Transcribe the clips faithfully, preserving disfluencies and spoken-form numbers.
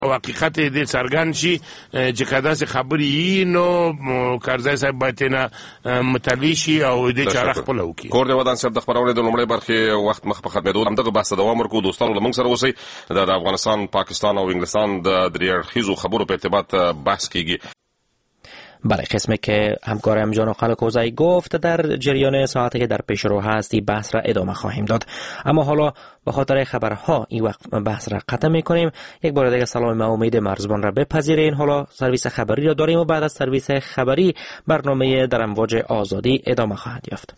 او حقیقت دې څرګند شي چې کدا څه خبرې نو کارځای صاحب باید نه متلی شي او دې چاره خپل وکړي. کور دې ودان صاحب د خبرونه د لومړۍ برخې وخت مخ په ختمېدو همدغه بحث دوام ورکو. دوستانو لمونږ سره اوسئ. د افغانستان، پاکستان او انګلستان د دریاړخیزو خبرو په ارتباط بحث کیږي. بله، قسمی که همکارم جان قلقوزی گفت در جریان ساعتی که در پیش رو هستی بحث را ادامه خواهیم داد. اما حالا به خاطر خبرها این وقت بحث را قطع میکنیم. یک بار دیگه سلام و امید مرزبان را بپذیرین. حالا سرویس خبری را داریم و بعد از سرویس خبری برنامه در امواج آزادی ادامه خواهد یافت.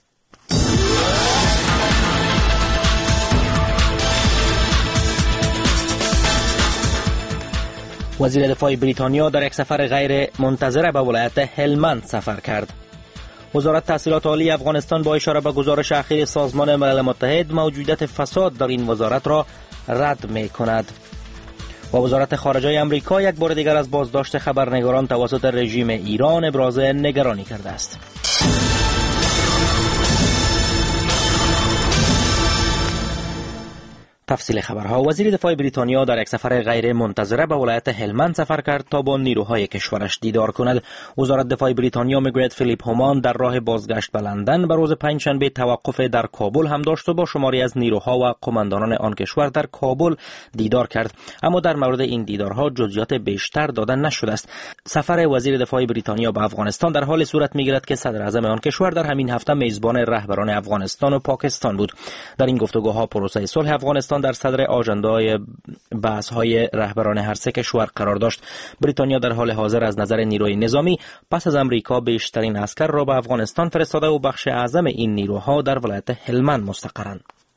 وزیر دفاع بریتانیا در یک سفر غیر منتظره به ولایت هلمند سفر کرد. وزارت تحصیلات عالی افغانستان با اشاره به گزارش اخیر سازمان ملل متحد موجودیت فساد در این وزارت را رد می کند. و وزارت خارجه امریکا یک بار دیگر از بازداشت خبرنگاران توسط رژیم ایران ابراز نگرانی کرده است. تفصیل خبرها. وزیر دفاع بریتانیا در یک سفر غیر منتظره به ولایت هلمند سفر کرد تا با نیروهای کشورش دیدار کند. وزارت دفاع بریتانیا میگوید فیلیپ هومان در راه بازگشت به لندن به روز پنجشنبه توقف در کابل هم داشت و با شماری از نیروها و قماندانان آن کشور در کابل دیدار کرد. اما در مورد این دیدارها جزئیات بیشتر داده نشده است. سفر وزیر دفاع بریتانیا به افغانستان در حال صورت میگیرد که صدر اعظم آن کشور در همین هفته میزبان رهبران افغانستان و پاکستان بود. در این گفتگوها پروسه صلح افغانستان در صدر آژندای بحث‌های رهبران هر سه کشور قرار داشت. بریتانیا در حال حاضر از نظر نیروی نظامی پس از امریکا بیشترین عسکر را به افغانستان فرستاده و بخش اعظم این نیروها در ولایت هلمند مستقرند.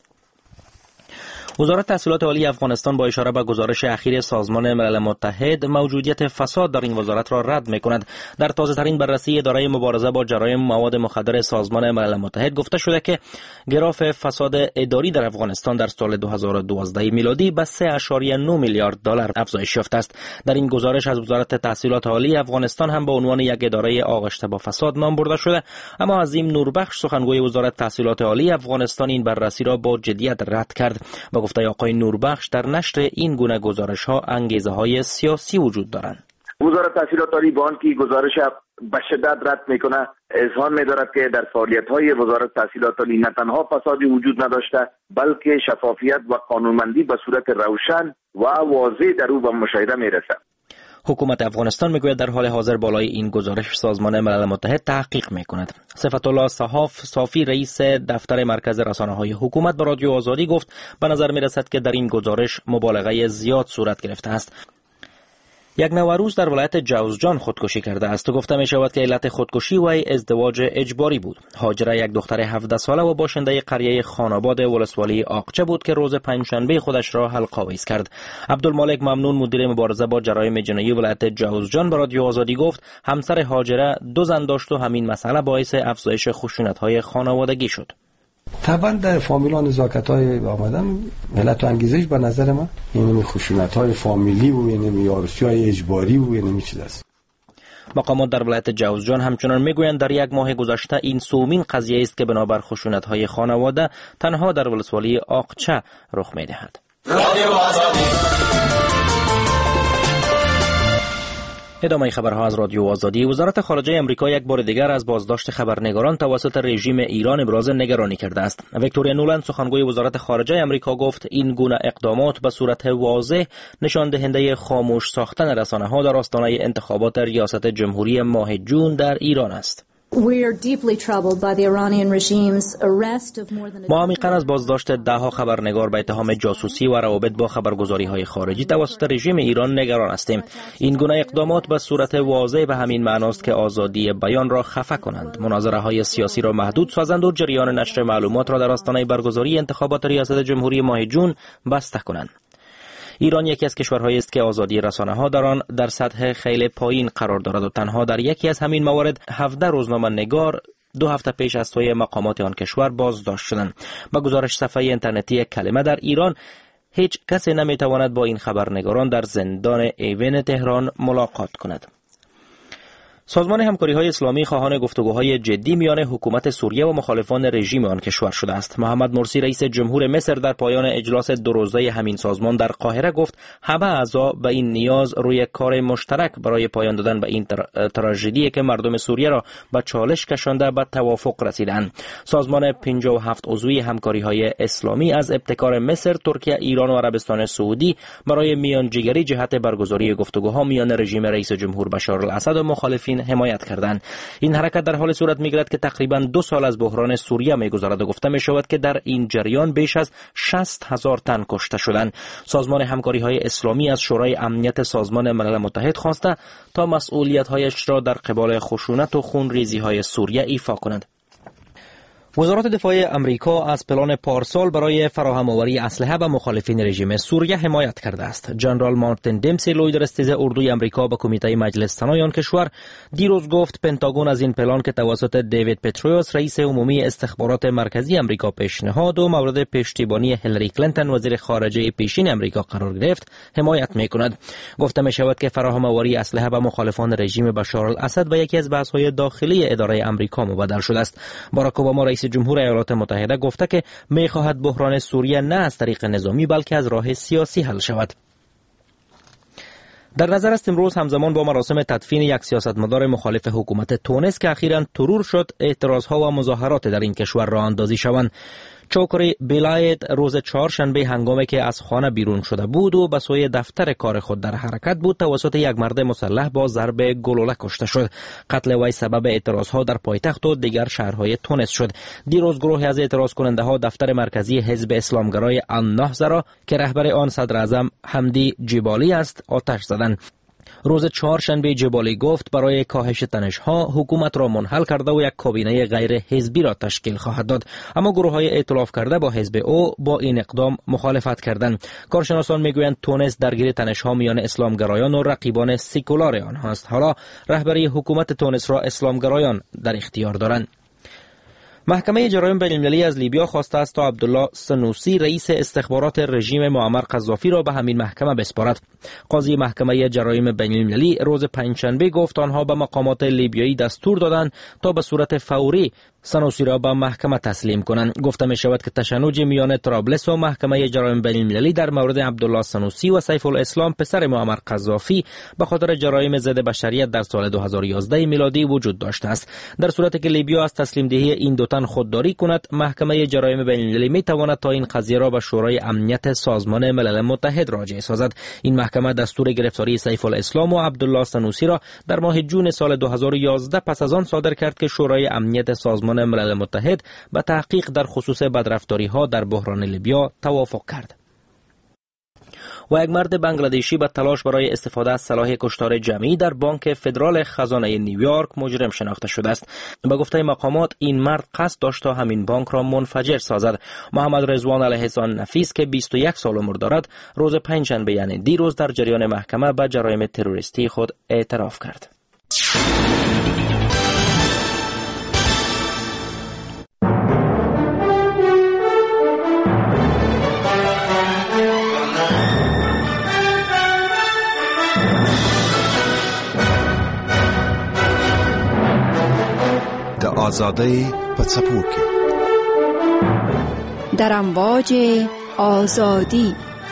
وزارت تحصیلات عالی افغانستان با اشاره به گزارش اخیر سازمان ملل متحد موجودیت فساد در این وزارت را رد می‌کند. در تازه‌ترین بررسی اداره مبارزه با جرایم مواد مخدر سازمان ملل متحد گفته شده که گراف فساد اداری در افغانستان در سال دو هزار و دوازده میلادی به سه ممیز نه میلیارد دلار افزایش یافته است. در این گزارش از وزارت تحصیلات عالی افغانستان هم به عنوان یک اداره آغشته با فساد نام برده شده. اما عظیم نوربخش سخنگوی وزارت تحصیلات عالی افغانستان این بررسی را با جدیت رد کرد. با گفته آقای نوربخش در نشر این گونه گزارش‌ها انگیزه‌های سیاسی وجود دارند. وزارت تحصیلات عالی با آنکه گزارش به شدت رد میکنه، اذعان می‌دارد که در فعالیت‌های وزارت تحصیلات عالی نه تنها فسادی وجود نداشته بلکه شفافیت و قانونمندی به صورت روشن و واضح در او به مشاهده می‌رسد. حکومت افغانستان میگوید در حال حاضر بالای این گزارش سازمان ملل متحد تحقیق میکند. صفت الله صحاف صافی رئیس دفتر مرکز رسانه‌های حکومت به رادیو آزادی گفت به نظر میرسد که در این گزارش مبالغه زیاد صورت گرفته است. یک نوروز در ولایت جوزجان خودکشی کرده است و گفته می شود که علت خودکشی وی ازدواج اجباری بود. هاجره یک دختر هفده ساله و باشنده قریه خاناباد ولسوالی آقچه بود که روز پنجشنبه خودش را حلق‌آویز کرد. عبدالمالک ممنون مدیر مبارزه با جرایم جنایی ولایت جوزجان به رادیو آزادی گفت همسر هاجره دو زن داشت و همین مسئله باعث افزایش خشونت‌های خانوادگی شد. طبعا در فامیل ها نزاکت های آمدن علت و انگیزش به نظر من یعنی خشونت های فامیلی و یعنی یارسی های اجباری و یعنی چیز است. مقامات در ولایت جوزجان همچنان میگویند در یک ماه گذشته این سومین قضیه است که بنابر خشونت های خانواده تنها در ولسوالی آقچه رخ میدهد. ادامه خبرها از رادیو آزادی. وزارت خارجه امریکا یک بار دیگر از بازداشت خبرنگاران توسط رژیم ایران ابراز نگرانی کرده است. ویکتوریا نولند سخنگوی وزارت خارجه امریکا گفت این گونه اقدامات به صورت واضح نشان دهنده خاموش ساختن رسانه‌ها در آستانه انتخابات ریاست جمهوری ماه جون در ایران است. ما عمیقاً از بازداشت ده ها خبرنگار به اتهام جاسوسی و روابط با خبرگزاری‌های خارجی توسط رژیم ایران نگران هستیم. این گونه اقدامات به صورت واضح به همین معناست که آزادی بیان را خفه کنند، مناظره‌های سیاسی را محدود سازند و جریان نشر معلومات را در آستانه برگزاری انتخابات ریاست جمهوری ماه جون بسته کنند. ایران یکی از کشورهایی است که آزادی رسانه‌ها در آن در سطح خیلی پایین قرار دارد و تنها در یکی از همین موارد هفده روزنامه‌نگار دو هفته پیش از سوی مقامات آن کشور بازداشت شدند. با گزارش صفحه اینترنتی کلمه در ایران هیچ کسی نمیتواند با این خبرنگاران در زندان ایوین تهران ملاقات کند. سازمان همکاری‌های اسلامی خواهان گفتگوهای جدی میان حکومت سوریه و مخالفان رژیم آن کشور شده است. محمد مرسی رئیس جمهور مصر در پایان اجلاس دو روزه همین سازمان در قاهره گفت همه اعضا به این نیاز روی کار مشترک برای پایان دادن به این تراژدی که مردم سوریه را به چالش کشانده به توافق رسیدند. سازمان پنجاه و هفت عضوی همکاری‌های اسلامی از ابتکار مصر، ترکیه، ایران و عربستان سعودی برای میانجیگری جهت برگزاری گفتگوها میان رژیم رئیس جمهور بشار الاسد و مخالفین حمایت کردند. این حرکت در حال صورت میگیرد که تقریباً دو سال از بحران سوریه میگذرد و گفته می شود که در این جریان بیش از شصت هزار تن کشته شدند. سازمان همکاری‌های اسلامی از شورای امنیت سازمان ملل متحد خواسته تا مسئولیت‌هایش را در قبال خشونت و خونریزی‌های سوریه ایفا کند. وزارت دفاع امریکا از پلان پارسال برای فراهم آوری اسلحه به مخالفین رژیم سوریه حمایت کرده است. جنرال مارتین دیمسی لوی رئیس اردوی امریکا به کمیته مجلس ثنای آن کشور دیروز گفت پنتاگون از این پلان که توسط دیوید پترویوس رئیس عمومی استخبارات مرکزی امریکا پیشنهاد و مورد پشتیبانی هیلاری کلینتون وزیر خارجه پیشین امریکا قرار گرفت حمایت می‌کند. گفته می‌شود که فراهم آوری اسلحه به مخالفان رژیم بشار الاسد به یکی از بحث‌های داخلی اداره امریکا مبادل شده است. باراک اوباما رئیس جمهور ایالات متحده گفته که می‌خواهد بحران سوریه نه از طریق نظامی بلکه از راه سیاسی حل شود. در نظر است امروز همزمان با مراسم تدفین یک سیاستمدار مخالف حکومت تونس که اخیراً ترور شد، اعتراضها و مظاهرات در این کشور راه اندازی شوند. چوکری بلایت روز چهارشنبه هنگامی که از خانه بیرون شده بود و به سوی دفتر کار خود در حرکت بود توسط یک مرد مسلح با ضرب گلوله کشته شد. قتل وی سبب اعتراضها در پایتخت و دیگر شهرهای تونس شد. دیروز گروهی از اعتراض کننده ها دفتر مرکزی حزب اسلامگرای النهضه را که رهبر آن صدر اعظم حمدی جبالی است آتش زدند. روز چهارشنبه جبالی گفت برای کاهش تنش‌ها حکومت را منحل کرده و یک کابینه غیر حزبی را تشکیل خواهد داد، اما گروه‌های ائتلاف کرده با حزب او با این اقدام مخالفت کردند. کارشناسان میگویند تونس درگیر تنش‌ها میان اسلامگرایان و رقیبان سکولار آنها است. حالا رهبری حکومت تونس را اسلامگرایان در اختیار دارند. محکمه جرایم بین‌المللی از لیبیا خواسته است تا عبدالله سنوسی رئیس استخبارات رژیم معمر قذافی را به همین محکمه بسپارد. قاضی محکمه جرایم بین‌المللی روز پنجشنبه گفت آنها به مقامات لیبیایی دستور دادند تا به صورت فوری سنوسی را به محکمه تسلیم کنند. گفته می شود که تشنج میان طرابلس و محکمه جرایم بین‌المللی در مورد عبدالله سنوسی و سیف الاسلام پسر معمر قذافی به خاطر جرایم ضد بشریت در سال دو هزار و یازده میلادی وجود داشته است. در صورتی که لیبیا از تسلیم دهی این دو تن خودداری کند، محکمه جرایم بین‌المللی می تواند تا این قضیه را به شورای امنیت سازمان ملل متحد راجع سازد. این محکمه دستور گرفتاری سیف الاسلام و عبدالله سنوسی را در ماه جون سال دو هزار و یازده پس از آن صادر کرد که شورای امنیت سازمان ملل متحد به تحقیق در خصوص بدرفتاری ها در بحران لیبیا توافق کرد. و یک مرد بنگلادشی به تلاش برای استفاده از سلاح کشتار جمعی در بانک فدرال خزانه نیویورک مجرم شناخته شده است. به گفته مقامات این مرد قصد داشت تا همین بانک را منفجر سازد. محمد رضوان الحسان نفیس که بیست و یک سال عمر دارد روز پنجشنبه یعنی دیروز در جریان محکمه به جرایم تروریستی خود اعتراف کرد. آزادی په څپو کې در امواج آزادی.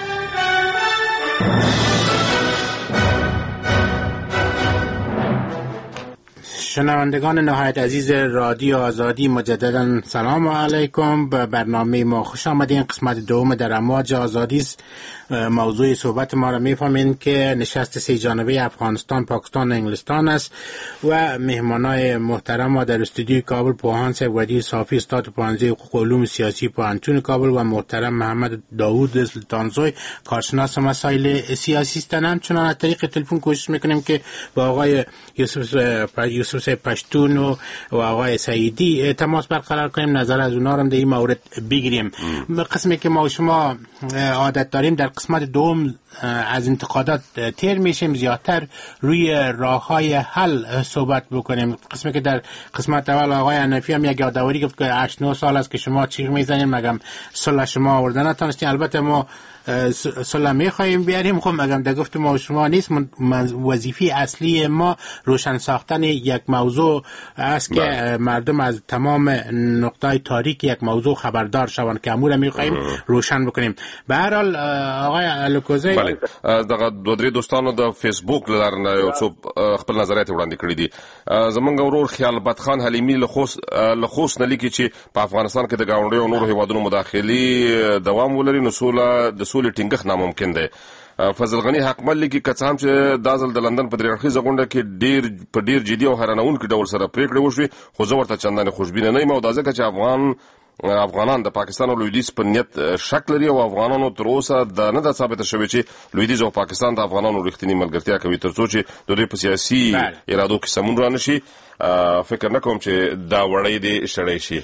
شنوندگان نهایت عزیز رادیو آزادی مجددا سلام علیکم. به برنامه ما خوش آمدین. قسمت دوم در امواج آزادی است. موضوع صحبت ما را میفهمین که نشست سه جانبه افغانستان، پاکستان و انگلستان است و مهمانای محترم ما در استودیوی کابل پوهان صاحب ودی صافی استاد پوهنځی حقوق علوم سیاسی پوهنتون کابل و محترم محمد داوود سلطانزوی کارشناس مسائل سیاسی هستند. همچنان از طریق تلفن کوشش میکنیم که با آقای یوسف یوسف پشتون و آقای سعیدی تماس برقرار کنیم، نظر از اونا رو در این مورد بگیریم. قسمی که ما شما عادت داریم در قسمت دوم از انتقادات تیر میشیم، زیادتر روی راههای حل صحبت بکنیم. قسمی که در قسمت اول آقای حنفی هم یک یادآوری گفت که هشت نه سال است که شما چیغ میزنید مگم صلح شما آورده نتونستین. البته ما صلح میخواهیم بیاریم. خب مگم در گفت ما شما نیست، وظیفه اصلی ما روشن ساختن یک موضوع است که مردم از تمام نقطه تاریک یک موضوع خبردار شوند که امور میخواهیم روشن بکنیم. به هر حال آقای الکوزی، بله دغه دوه درې دوستانو د فیسبوک لارنه یو څو خپل نظریات وړاندې کړی دي. زمونږ ورور خیال بد خان حلیمی له خوست له خوست نه لیکي چې په افغانستان کې د ګاونډیو او نورو هیوادونو مداخلي دوام ولري نو سوله د سولې ټینګښت ناممکن دی. فضل غنی حقمل لیکي که څه هم چې دا ځل د لندن په درې اړخیزه غونډه کې ډیر په ډیر جدي او حیرانونکي ډول سره پریکړې وشوې، خو زه ورته چندانې خوشبینه نه یم او دا ځکه چې افغان افغانان د پاکستان او لویدیځ په نیت شک لري او افغانانو تر اوسه دا نه ده ثابته شوې چې لویدیځ او پاکستان د افغانانو رښتینې ملګرتیا کوي، تر څو چې د دوی په سیاسي ارادو کې سمون را نشي. فکر نه کوم چې دا وړی دې شړی شي.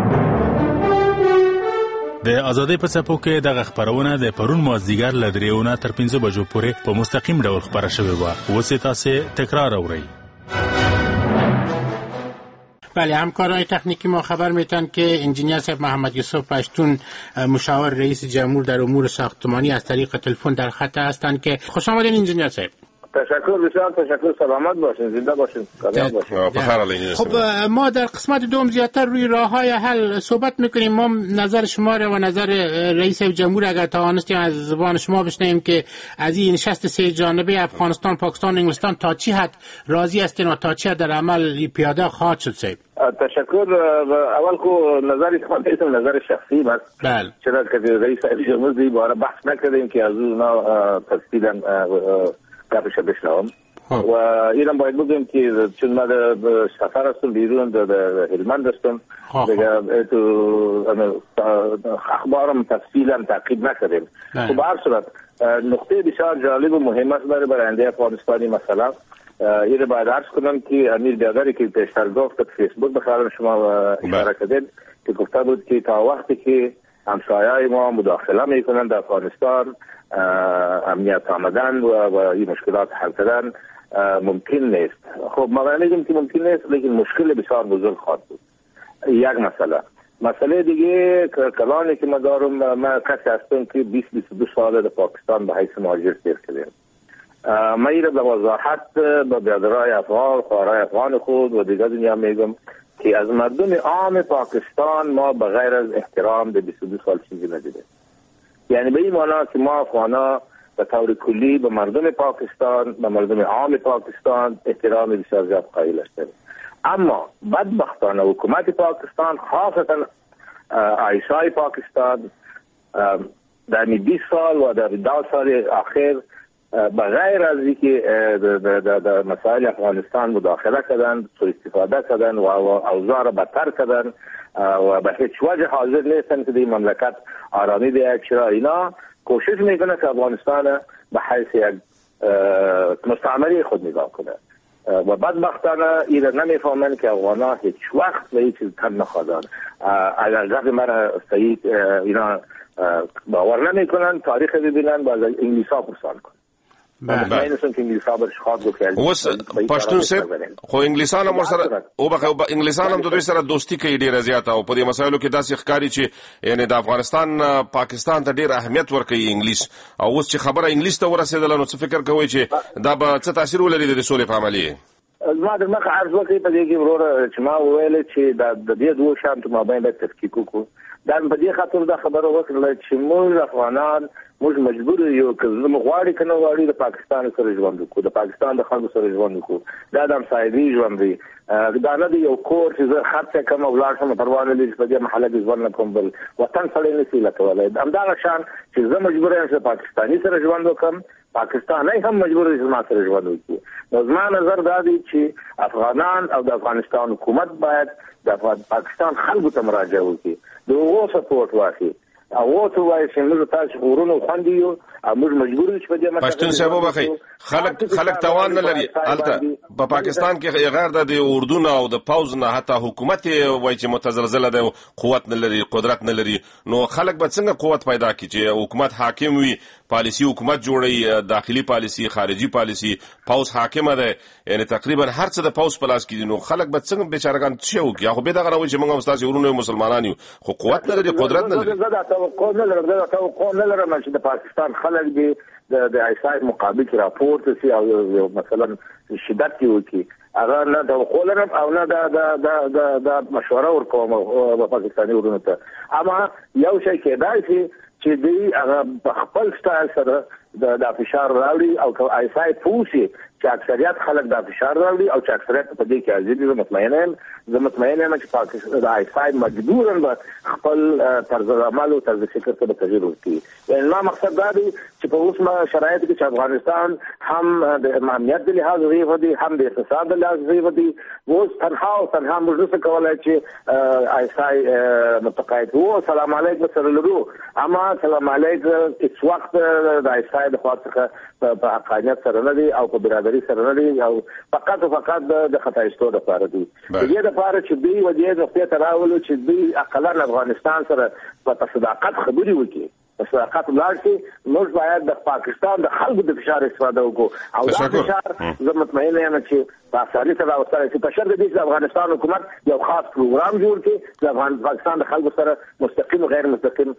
د ازادۍ په څپو کې دغه خبرونه د پرون مازدیګر له درېونه تر پنځه بجو پورې په مستقیم ډول خبره شوې وه. اوس یې تاسې تکرار اورئ. بله، همکارای تکنیکی ما خبر میتن که انجینیر صاحب محمد یوسف پشتون مشاور رئیس جمهور در امور ساختمانی از طریق تلفن در خط هستند. که خوش آمدین انجینیر صاحب. تشکر بسیار تشکر، سلامت باشین، زنده باشین، کامیاب باشین. خب ما در قسمت دوم زیادتر روی راههای حل صحبت میکنیم. ما نظر شما را و نظر رئیس جمهور اگر توانستیم از زبان شما بشنویم که از این نشست سه جانبه افغانستان، پاکستان و انگلستان تا چی حد راضی هستین و تا چی حد در عمل پیاده خواهد شد صاحب؟ تشکر. اول کو نظر شما دیدم نظر شخصی است. بله. چرا که رئیس جمهور دی باره بحث نکردیم که از اونا تفصیلا گپش بشنوم و اینم باید بگم که چون ما سفر هستم بیرون در هلمند هستم دیگه تو اخبارم تفصیلا تعقیب نکردیم. خب به هر صورت نقطه بسیار جالب و مهم است برای برنده افغانستانی مثلا این باید عرض کنم که امیر بیادری که پیشتر گفت فیسبوک بخارم شما اشاره کردید که گفته بود که تا وقتی که همسایه‌های ما مداخله میکنن در افغانستان امنیت آمدن و, و این مشکلات حل کردن ممکن نیست. خب ما میگیم که ممکن نیست، لیکن مشکل بسیار بزرگ خواهد بود. یک مسئله مسئله دیگه کلانی که ما دارم، ما کسی هستم که بیست بیست و دو ساله در پاکستان به حیث مهاجر سیر کردیم. ما این را به وضاحت به برادرای افغان، خواهرای افغان خود و دیگر دنیا میگم که از مردم عام پاکستان ما بغیر از احترام در بیست و دو سال چیزی ندیدیم. یعنی به این معنا که ما افغانا به طور کلی به مردم پاکستان، به مردم عام پاکستان احترام بسیار زیاد قائل هستیم. اما بدبختانه حکومت پاکستان، خاصتا عایشای پاکستان، در بیست سال و در دو سال اخیر بغیر از اینکه در مسائل افغانستان مداخله کردن، سوء استفاده کردن و اوضاع را بدتر کردن و به هیچ وجه حاضر نیستن که این مملکت آرامی بیاید. چرا اینا کوشش میکنه که افغانستان به حیث یک مستعمره خود نگاه کنه و بدبختانه این را نمیفهمن که افغانا هیچ وقت به این چیز تن نخواهدن. اگر گفت من صحیح اینا باور نمیکنن، تاریخ ببینن و از انگلیس ها پرسان کنن. اوس پښتون صاحب خو انګلیسان هم سره او به انګلیسان هم د دوی سره دوستی کوي ډیره زیاته او په دې مسایلو کې داسې ښکاري چې یعنی د افغانستان پاکستان ته ډیر اهمیت ورکوي انګلیس. او اوس چې خبره انګلیس ته ورسېدله نو څه فکر کوئ چې دا به څه تاثیر ولري د سولې په عملیه؟ ما در مخ عرض وکړی په دې کې وروره چې ما وویل چې د دې دوه شانتو مابین باید تفکیک وکړو. دا په دې خاطر دا خبره وکړه چې موږ افغانان موږ مجبور یو که زموږ غواړي که نه غواړي د پاکستان سره ژوند وکړو، د پاکستان د خلکو سره ژوند وکړو. دا د همسایګۍ ژوند دی، دا نه دی یو کور چې زه خرڅه کوم او ولاړ شم پروا نه لري چې په دې محله کې ژوند نه کوم، بل وطن سړی نشي لکولی. همدغه شان چې زه مجبور یم چې پاکستاني سره ژوند وکړم، پاکستاني هم مجبور دی چې زما سره ژوند وکړي. نو زما نظر دا دی چې افغانان او د افغانستان حکومت باید د پاکستان خلکو ته مراجعه وکړي، د هغو سپورټ واخلي، هغو ته ووایي چې موږ تاسو غرونو خوندي یو موږ مجبور یو چې په دې پښتون صاحب وبخي خلک خلک توان نه لري الته په پاکستان کې غیر د اردو نه او د پاوز نه حتی حکومت وایي چې متزلزله ده قوت نه لري قدرت نه لري نو خلک به څنګه قوت پیدا کړي چې حکومت حاکم وي پالیسی حکومت جوړي داخلي پالیسی خارجي پالیسی پاوز حاکم ده یعنی تقریبا هر څه د پاوز پلاس کې نو خلک به څنګه بیچارهګان څه وکړي خو به دا غوړي چې موږ استاد ورونو مسلمانان یو خو قوت نه لري قدرت نه لري دا توقع نه لري دا توقع نه لري چې د پاکستان خلک دي د ایسای مقابل کې راپورټ شي او مثلا شدت کې وکړي هغه نه د خولرم او نه د د د د مشوره ورکوم په پاکستاني ورونو ته اما یو شی کېدای شي چې دی هغه خپل سټایل سره د د فشار راوړي او که ایسای پوسی چې اکثریت خلک د فشار راوړي او چې اکثریت په دې کې حاضر دي مطمئن یم زه مطمئن یم چې پاکستان د ایسای مجبورن به خپل طرز عمل او طرز فکر ته تغیر ورکړي یعنی ما مقصد دا دی چې په اوسه شرایط کې چې افغانستان هم د امنیت د لحاظ ضعیف دي هم د اقتصاد د لحاظ ضعیف دي اوس تنها او تنها موږ څه کولای چې ایسای متقاعد وو سلام علیکم سره لرو اما سلام علیکم هیڅ وخت د ایسای د خاطر په حقانیت سره نه دي او په برابرۍ سره نه دي او فقط او فقط د خطایستو لپاره دي دې لپاره چې دوی وجه د خپل تراولو چې دوی اقلا افغانستان سره په صداقت خبري وکړي صداقت لارسي موږ باید د پاکستان د خلکو د فشار استفاده وکړو او دا فشار زه مطمئن یم چې په اساسي سره اوسره چې په شرط دي چې افغانستان حکومت یو خاص پروګرام جوړ کړي د افغان پاکستان د خلکو سره مستقیم او غیر مستقیم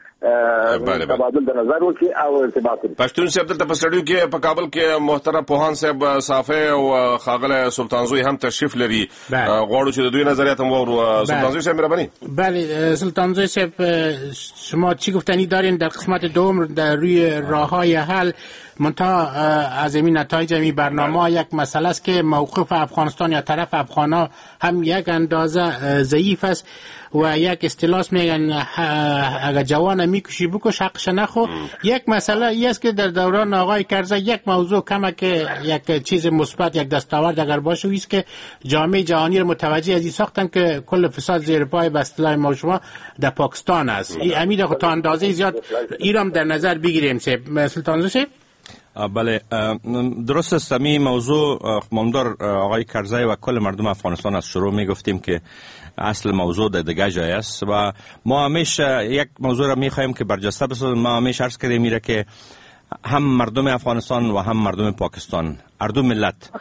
تبادل د نظر وکړي او ارتباط وکړي پښتون صاحب دلته په سټډیو کې په کابل کې محترم پوهان صاحب صافه او خاغله سلطانزوی هم تشریف لري غواړو چې د دوی نظریات هم وورو سلطانزوی صاحب مهرباني بله سلطانزوی صاحب شما چی گفتنی دارین در قسمت دوم در روی راههای حل منتها از این نتایج این برنامه یک مسئله است که موقف افغانستان یا طرف افغانا هم یک اندازه ضعیف است و یک اصطلاح میگن اگر جوان میکشی بکش حقش نخو یک مسئله ای است که در دوران آقای کرزی یک موضوع کمه که یک چیز مثبت یک دستاورد اگر باشه است که جامعه جهانی رو متوجه از این ساختن که کل فساد زیر پای به اصطلاح ما شما در پاکستان است این امید خود تا اندازه زیاد ایران در نظر بگیریم سلطان زوشی بله درست است می موضوع مامدار آقای کرزی و کل مردم افغانستان از شروع می گفتیم که اصل موضوع در دیگه جای است و ما همیشه یک موضوع را می خواهیم که برجسته بسازیم ما همیشه عرض کردیم میره که هم مردم افغانستان و هم مردم پاکستان هر دو ملت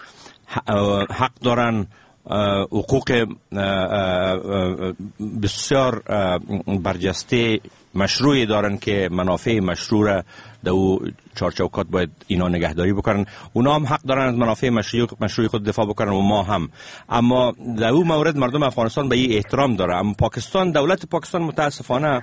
حق دارن حقوق بسیار برجسته مشروعی دارن که منافع مشروع را در او چارچوکات باید اینا نگهداری بکنن اونا هم حق دارن از منافع مشروع مشروع خود دفاع بکنن و ما هم اما در او مورد مردم افغانستان به این احترام داره اما پاکستان دولت پاکستان متاسفانه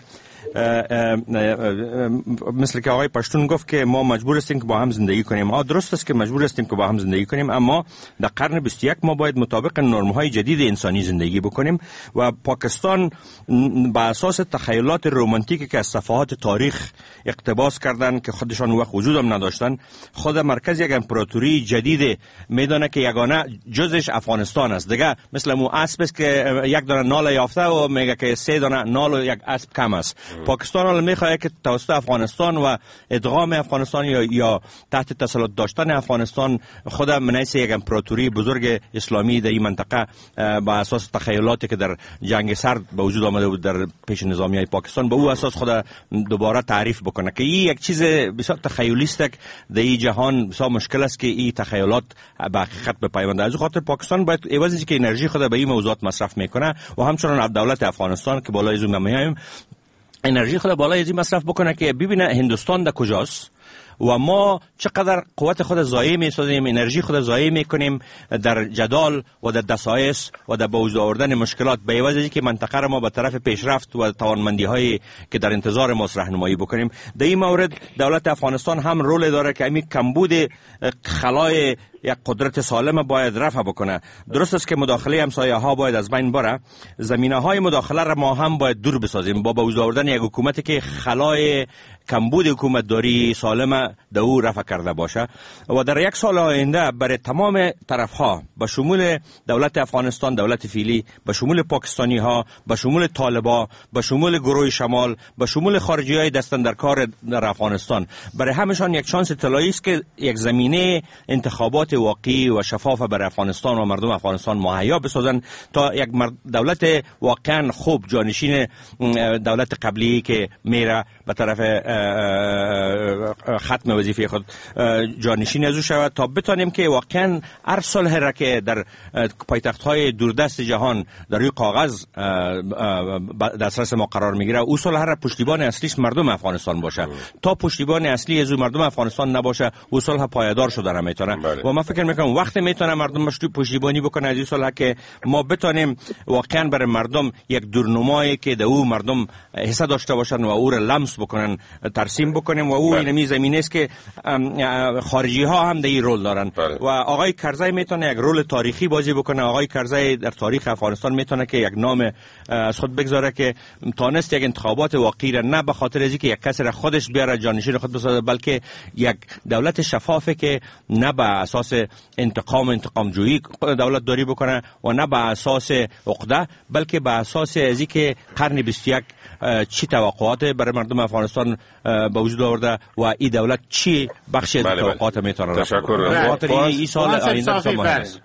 مثل که آقای پشتون گفت که ما مجبور هستیم که با هم زندگی کنیم آه درست است که مجبور هستیم که با هم زندگی کنیم اما در قرن بیست و یک ما باید مطابق نرم‌های جدید انسانی زندگی بکنیم و پاکستان بر اساس تخیلات رمانتیکی که از صفحات تاریخ اقتباس کردن که خودشان وقت وجود هم نداشتن خود مرکز یک امپراتوری جدید میدونه که یگانه جزش افغانستان است دیگه مثل مو اسب است که یک دانه نال یافته و میگه که سه دانه نال و یک اسب کم است پاکستان حالا میخواد که توسط افغانستان و ادغام افغانستان یا یا تحت تسلط داشتن افغانستان خود منیس یک امپراتوری بزرگ اسلامی در این منطقه با اساس تخیلاتی که در جنگ سرد به وجود آمده بود در پیش نظامیای پاکستان به او اساس خود دوباره تعریف بکنه که این یک چیز بسیار تخیلیست در این جهان بسیار مشکل است که این تخیلات به حقیقت بپیونده از خاطر پاکستان باید عوضی که انرژی خود به این موضوعات مصرف میکنه و همچنان دولت افغانستان که بالای زوم میایم انرژی خود بالای ازی مصرف بکنه که ببینه هندوستان در کجاست و ما چقدر قوت خود ضایع می‌سازیم انرژی خود ضایع می‌کنیم در جدال و در دسایس و در به وجود آوردن مشکلات به عوض اینکه منطقه را ما به طرف پیشرفت و توانمندی‌هایی که در انتظار ماست راهنمایی بکنیم در این مورد دولت افغانستان هم رول داره که همین کمبود خلای یک قدرت سالم باید رفع بکنه. درست است که مداخله همسایه ها باید از بین بره، زمینه های مداخله را ما هم باید دور بسازیم با وجود آوردن یک حکومتی که خلای کمبود حکومت داری سالم در او رفع کرده باشه و در یک سال آینده برای تمام طرف ها به شمول دولت افغانستان، دولت فعلی، به شمول پاکستانی ها، به شمول طالبا، به شمول گروه شمال، به شمول خارجی های دستن در کار در افغانستان، برای همشان یک شانس طلایی است که یک زمینه انتخابات واقعی و شفاف برای افغانستان و مردم افغانستان مهیا بسازن تا یک دولت واقعا خوب جانشین دولت قبلی که میره به طرف ختم وظیفه خود جانشین از او شود تا بتانیم که واقعا هر صلح را که در پایتخت‌های دوردست جهان در روی کاغذ دسترس ما قرار میگیره او صلح را پشتیبان اصلیش مردم افغانستان باشه. تا پشتیبان اصلی از مردم افغانستان نباشه او صلح پایدار شده نمیتونه. و من فکر میکنم وقتی میتونه مردم پشتیبانی بکنه از این صلح که ما بتانیم واقعا برای مردم یک دورنمایی که در او مردم حصه داشته باشن و او را لمس بکنن ترسیم بکنیم و او اینمی زمینه است که خارجی ها هم در این رول دارن. بله. و آقای کرزی میتونه یک رول تاریخی بازی بکنه. آقای کرزی در تاریخ افغانستان میتونه که یک نام از خود بگذاره که تانست یک انتخابات واقعی را نه به خاطر از اینکه یک کسی را خودش بیاره جانشین خود بسازه بلکه یک دولت شفافه که نه به اساس انتقام انتقام جویی دولت داری بکنه و نه به اساس عقده بلکه به اساس از اینکه قرن بیست و یک چی توقعات برای مردم افغانستان به وجود آورده و این دولت چی بخش از توقعات میتونه تشکر. این سال آینده مهم است.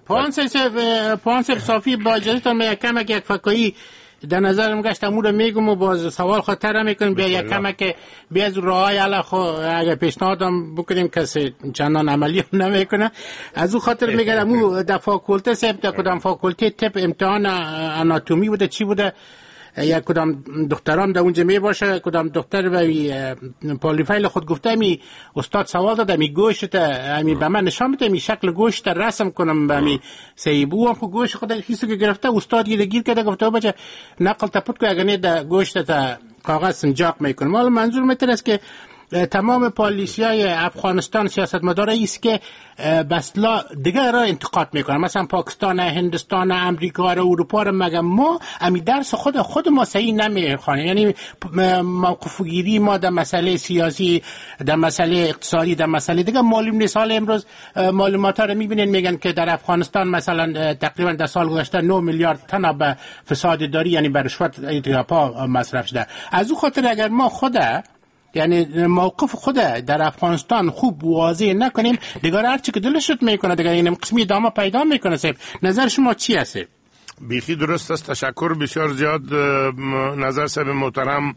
پانسل صافی با اجازهتون یک کمک یک فکایی در نظرم گشت امور میگم و باز سوال خاطر میکنیم بیا یک کمک بیا از راهای علا خو اگر پیشنهادم بکنیم کسی چندان عملی نمیکنه از او خاطر میگم امو در فاکولته سبت کدام فاکولته تپ امتحان آناتومی بوده چی بوده یا کدام دخترام در اونجا می باشه کدام دختر به پالیفایل خود گفته می استاد سوال داده می گوشت می به من نشان بده می شکل گوشت رسم کنم به می سیبو هم خود گوشت خود کسی که گرفته استاد گیر گیر کرده گفته بچه نقل تپوت که اگر نه در گوشت تا کاغذ سنجاق میکنم. حالا منظور میتونه است که تمام پالیسیای افغانستان سیاستمدار است که بسلا دیگر را انتقاد میکنن مثلا پاکستان، هندوستان، امریکا را اروپا را مگه ما امی درس خود خود ما صحیح نمیخوانیم. یعنی موقف گیری ما در مسئله سیاسی در مسئله اقتصادی در مسئله دیگه معلوم نیست. حال امروز معلومات را میبینین میگن که در افغانستان مثلا تقریبا در سال گذشته نه میلیارد تن به فساد داری یعنی به رشوت اتفاقا مصرف شده. از او خاطر اگر ما خود یعنی موقف خود در افغانستان خوب واضح نکنیم دیگر هر چی که دلشت میکنه دیگر این قسمی ادامه پیدا میکنه. صاحب نظر شما چی هست؟ بیخی درست است. تشکر بسیار زیاد نظر صاحب محترم.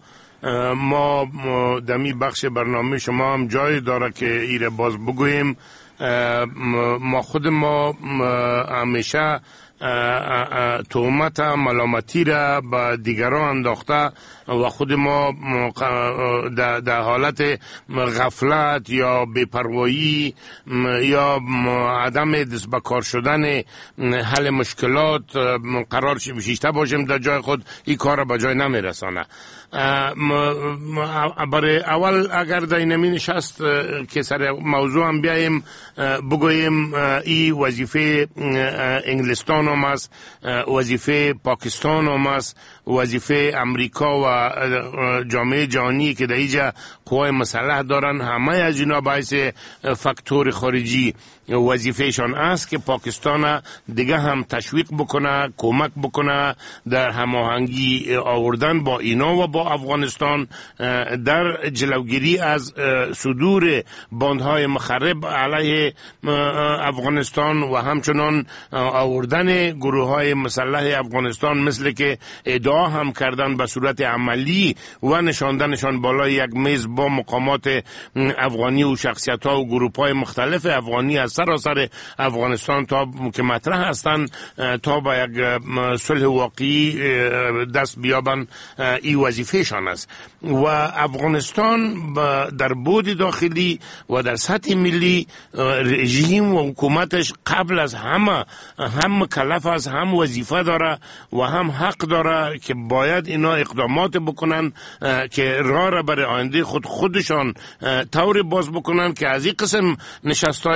ما دمی بخش برنامه شما هم جای داره که ایره باز بگویم. ما خود ما همیشه تهمت ملامتی را به دیگران انداخته و خود ما در حالت غفلت یا بی‌پروایی یا عدم دست به کار شدن حل مشکلات قرار شیشته باشیم در جای خود این کار را به جای نمیرسانه. برای اول اگر در اینمی نشست که سر موضوع هم بیاییم بگوییم این وظیفه انگلستان هم است، وظیفه پاکستان هم است، وظیفه امریکا و جامعه جهانی که در اینجا قوای مسلح دارن همه از اینا باعث فاکتور خارجی وظیفهشان است که پاکستان دیگه هم تشویق بکنه، کمک بکنه در هماهنگی آوردن با اینا و با افغانستان در جلوگیری از صدور باندهای مخرب علیه افغانستان و همچنان آوردن گروه های مسلح افغانستان مثل که ادعا هم کردن به صورت عملی و نشاندنشان بالای یک میز با مقامات افغانی و شخصیت ها و گروه های مختلف افغانی از سراسر افغانستان تا که مطرح هستند تا به یک صلح واقعی دست بیابن این وظیفهشان است. و افغانستان در بود داخلی و در سطح ملی رژیم و حکومتش قبل از همه هم مکلف است، هم وظیفه داره و هم حق داره که باید اینا اقدامات بکنن که راه را برای آینده خود خودشان طور باز بکنن که از این قسم نشستای سه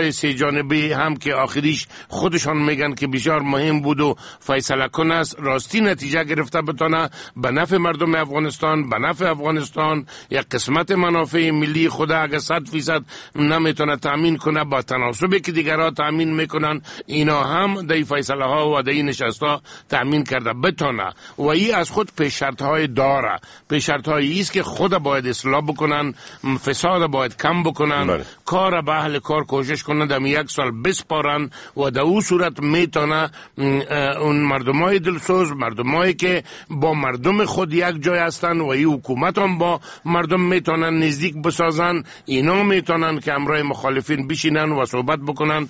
جانبی هم که آخریش خودشان میگن که بسیار مهم بود و فیصله کن است، راستی نتیجه گرفته بتانه به نفع مردم افغانستان، به نفع افغانستان یک قسمت منافع ملی خود اگر صد فیصد نمیتونه تامین کنه با تناسبی که دیگرها تامین میکنن، اینا هم در فیصله ها و در نشست ها تامین کرده بتانه و این از خود پیش شرط های داره. پیش شرط هایی است که خود باید اصلاح بکنن، فساد باید کم بکنن، بله. کار به اهل کار کوشش کنن در یک سال بسپارن و در اون صورت میتونه اون مردمای دلسوز، مردمایی که با مردم خود یک جای هستن و این حکومت هم با مردم میتونن نزدیک بسازن، اینا میتونن که امرای مخالفین بشینن و صحبت بکنن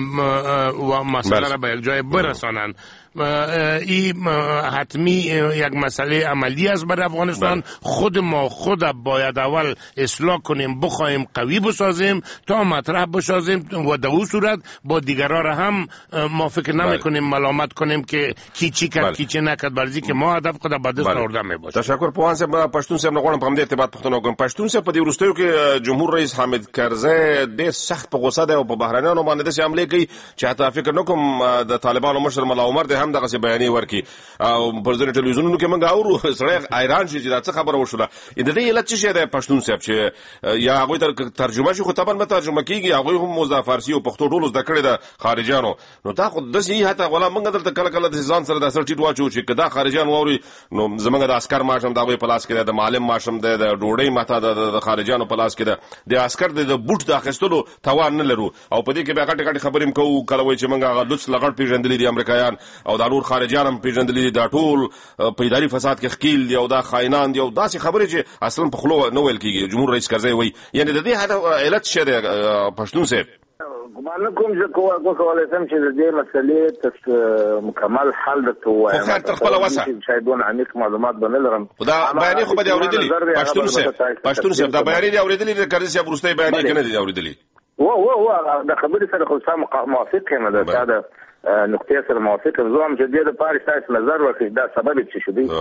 و مسئله را به یک جای برسانن. این حتمی یک مسئله عملی است برای افغانستان. بله. خود ما خود باید اول اصلاح کنیم، بخوایم قوی بسازیم تا مطرح بسازیم و در اون صورت با دیگرها را هم ما فکر نمی کنیم ملامت کنیم که کی چی کرد. بله. کی چی نکرد، برزی که ما هدف خود به دست آورده می باشه. تشکر. پوهان صاحب، پښتون صاحب نغواړم په همدې ارتباط پوښتنه وکړم. پښتون صاحب په دې وروستیو کې جمهور رئیس حامد کرزی ډېر سخت په غوسه دی او په بهرنیانو باندې داسې حملې کوي چې حتی فکر نه کوم د طالبانو مشر ملا عمر دی هم دغه بیانې ورکړي او پر ځینو ټلویزیونونو کې موږ اورو سړی حیران شي چې دا څه خبره وشوله. د دې علت څه شی دی پښتون صاحب چې یا هغوی ته ترجمه شي، خو طبعا به ترجمه کېږي، هغوی هم اوس د فارسي او پښتو ټولو زده کړې ده خارجیانو. نو دا خو داسې حتی ولا موږ دلته کله کله د ځان سره د سر ټیټ واچو چې که دا خارجیان واوري نو زموږ د عسکر معاش هم د هغوی په لاس کې دی، د معلم معاش هم دی، د ډوډۍ ماته د خارجیانو په لاس کې ده، د عسکر د بوټ د اخیستلو توان نه لرو. او په دې کې بیا غټې غټې خبرې هم کوو، کله وایي چې موږ هغه لوڅ لغړ پېژندلي دي امریکایان او دا نور خارجیان هم پېژندلي دي، دا ټول په اداري فساد کې ښکیل دي او دا خاینان دي او داسې خبرې چې اصلا په خوله نه ویل کېږي. جمهور رئیس کرزی وایي یعنې د دې هدف علت څه دی پښتون صاحب؟ ګمان نه کوم چې کولی شم چې د دې مسلې مکمل حل درته ووایم، خو خیر تر خپله وسه شاید دونه عمیق معلومات به نه لرم. دا بیانې خو به دې اورېدلي پښتون صاحب، پښتون صاحب دا بیانې دې اورېدلي د کرزي صاحب وروستۍ بیانې که نه دي اورېدلي؟ و و و د خبرې سره خو ستا موافق یم، د تا د نقطې سره موافق یم. زه هم چې دې دپاره ستاسو نظر ورکړي دا سبب یې څه شو دی.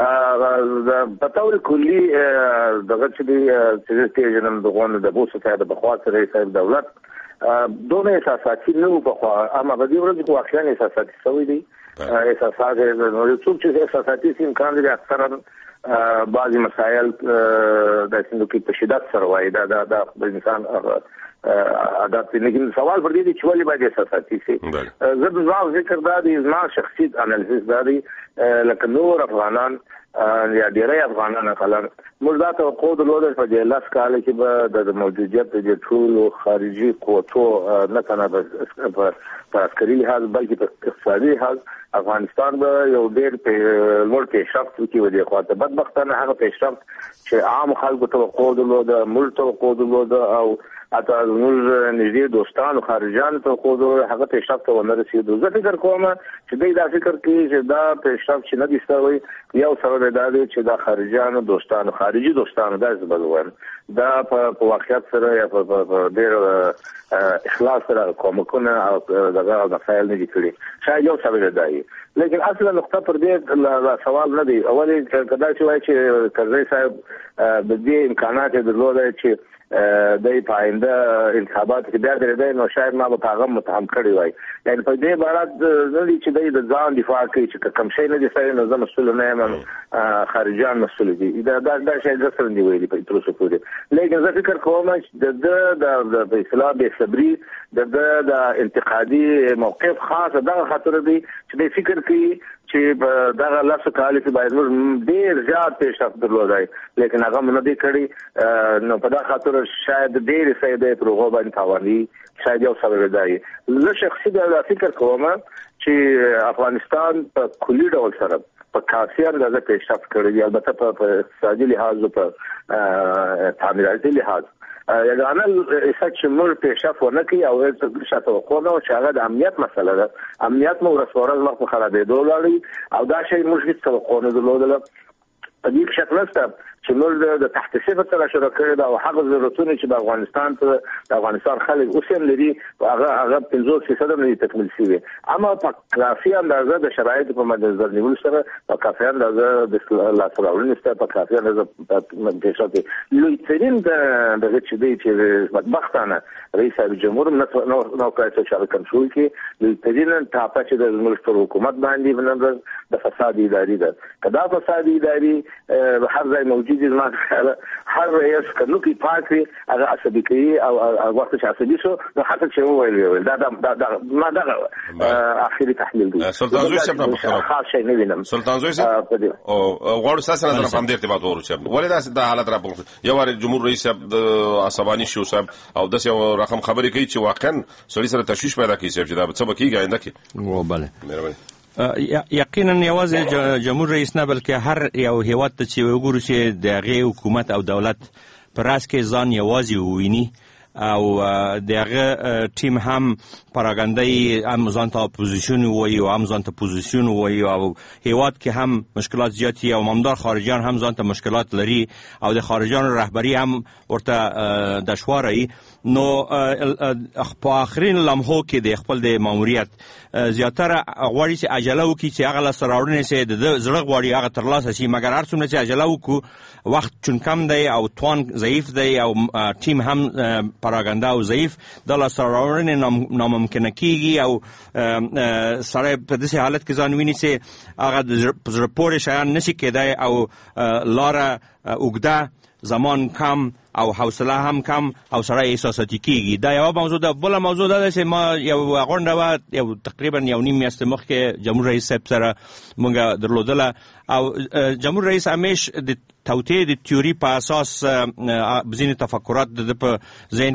په طور کلي دغه چې دی چې زه پېژنم دغونه د بوسو صاحب د پخوا سره صاحب دولت دونه احساساتي نه و پخوا، اما په دې ورځ کې واقعا احساساتي شوی دی. احساسات نو څوک چې احساساتي سي امکان لري اکثرا بعضې مسایل داسې نو کې په شدت سره وایي دا دا د انسان عادت دی. لیکن سوال پر دې دی چې ولې باید احساساتي سي. زه د ځواب ذکر دا دی، زما شخصي انالیسس دا دی لکه نور افغانان یا ډېری افغانان اقلا موږ دا توقع درلوده په دې لس کاله کې به د موجودیت د ټولو خارجي قوتو نه تنه په عسکري لحاظ بلکې په اقتصادي لحاظ افغانستان به یو ډېر لوړ پیشرفت وکړي و دې خواته. بدبختانه هغه پیشرفت چې عام خلکو توقع درلوده، موږ توقع درلوده او حتی زموږ نږدې دوستانو خارجیانو توقع درلوده، هغه پیشرفت ته ونه رسېدو. زه فکر کوم چې دوی دا فکر کوي چې دا پیشرفت چې نه دي شوی، یو سبب یې دا دی چې دا خارجیانو دوستانو خارجي دوستانو داسې به ووایم دا په واقعیت سره یا په ډېر اخلاص سره کومکونه او دغه مسایل نه دي کړي. شاید یو سبب یې دا وي، لیکن اصلا نقطه پر دې سوال نه دی. اولې که دا چې وایي چې کرزی صاحب د دې امکانات یې درلوده چې د په آینده انتخابات کې بیا درېدی، نو شاید ما به په هغه متهم کړی وای. یعنې په دې عبارت نه دی چې دی د ځان دفاع کوي چې که کوم شی نه دي سوی نو زه مسؤل نه یم، خارجیان مسؤل دي. دا دا شاید زه سره دي ویلي په تر اوسه پورې. لیکن زه فکر کوم چې د ده د په اصطلاح بې صبري، د ده د انتقادي موقف خاص دغه خاطر دی چې دی فکر کوي چې په دغه لسو کالو کې باید موږ ډېر زیات پیشرفت درلودی، لیکن هغه مو نه دی کړی. نو په دغه خاطر شاید ډېرې څه دی پر هغو باندې تاواني، شاید یو سبب یې دا وي. زه شخصي دا فکر کوم چې افغانستان په کلي ډول سره په کافي اندازه پیشرفت کړی دی، البته په اقتصادي لحاظ او په تعمیراتي لحاظ. یګانه اساس چې موږ پیشرفت ونه کړي او هیڅ شاته وکړو چې هغه د امنیت مسله ده. امنیت مو ورځ ورځ مخ په خرابېدو لاړی او دا شی موږ هیڅ توقع نه درلودله. په دې شک نشته چې موږ د تحت صفر سره شروع دا او هغه ضرورتونه چې د افغانستان ته د افغانستان خلک اوسم لري هغه هغه پنځوس فیصد نه تکمیل شوی اما په کافي اندازه د شرایط په مدنظر نیول سره په کافي اندازه د لاسراوړنې سره په کافي اندازه د پیښات لوی ترين د دغه چې دی چې بدبختانه رئیس جمهور نو نو کوي چې کنټرول کې لوی ترين ټاپه چې د ملک حکومت باندې بنظر د فساد اداري ده کدا فساد اداري هر ځای موجود دي ما هر رئیس کنو کې پاتې هغه عصبي کوي او وخت چې عصبي شو نو حتی چې وویل دا دا دا ما دا اخري تحلیل دی سلطان زوی صاحب په خاص شي نه وینم سلطان زوی صاحب او غوړ ساسره سره په دې ارتباط ورو چې ولې دا حالت را پوښتنه یو وار جمهور رئیس صاحب د عصبانی شو صاحب او د یو رقم خبرې کوي چې واقعا سړي سره تشویش پیدا کوي چې دا څه بکیږي آینده کې و بله مهرباني یقینا یوازې جمهور رئیس نه بلکې هر یو هیواد ته چې وګورو چې دغه حکومت او دولت پر راس کې ځان یوازې وویني او دغه ټیم هم پراګندای هم ځان ته اپوزیشن وایي او هم ځان ته پوزیشن وایي او هیواد کې هم مشکلات زیاتی او مامدار خارجیان هم ځان ته مشکلات لري او د خارجیانو رهبری هم ورته دشواري نو په آخرین لمحو کې د خپل د ماموریت زیاتره غواړي چې عجله وکړي چې هغه لاسته راوړنې سي د زړه غواړي هغه ترلاسه شي مګر هر څومره چې عجله وکړو وخت چون کم دی او توان ضعیف دی او ټیم هم پراګنده او ضعیف د لاسته راوړنې ناممکنه کیږي او سره په داسې حالت کې ځان ویني چې هغه د زړه پورې شیان نشي کېدای او لاره اوږده زمان کم او حوصله هم کم او سره احساساتي کیږي دا یو موضوع ده بل موضوع ده چې ما یو غونډه و یو تقریبا یو نیم میاشت مخکې جمهور رئیس صاحب سره مونږ درلودله او جمهور رئیس همیش د توطئه د تیوري په اساس ځینې تفکرات د په ذهن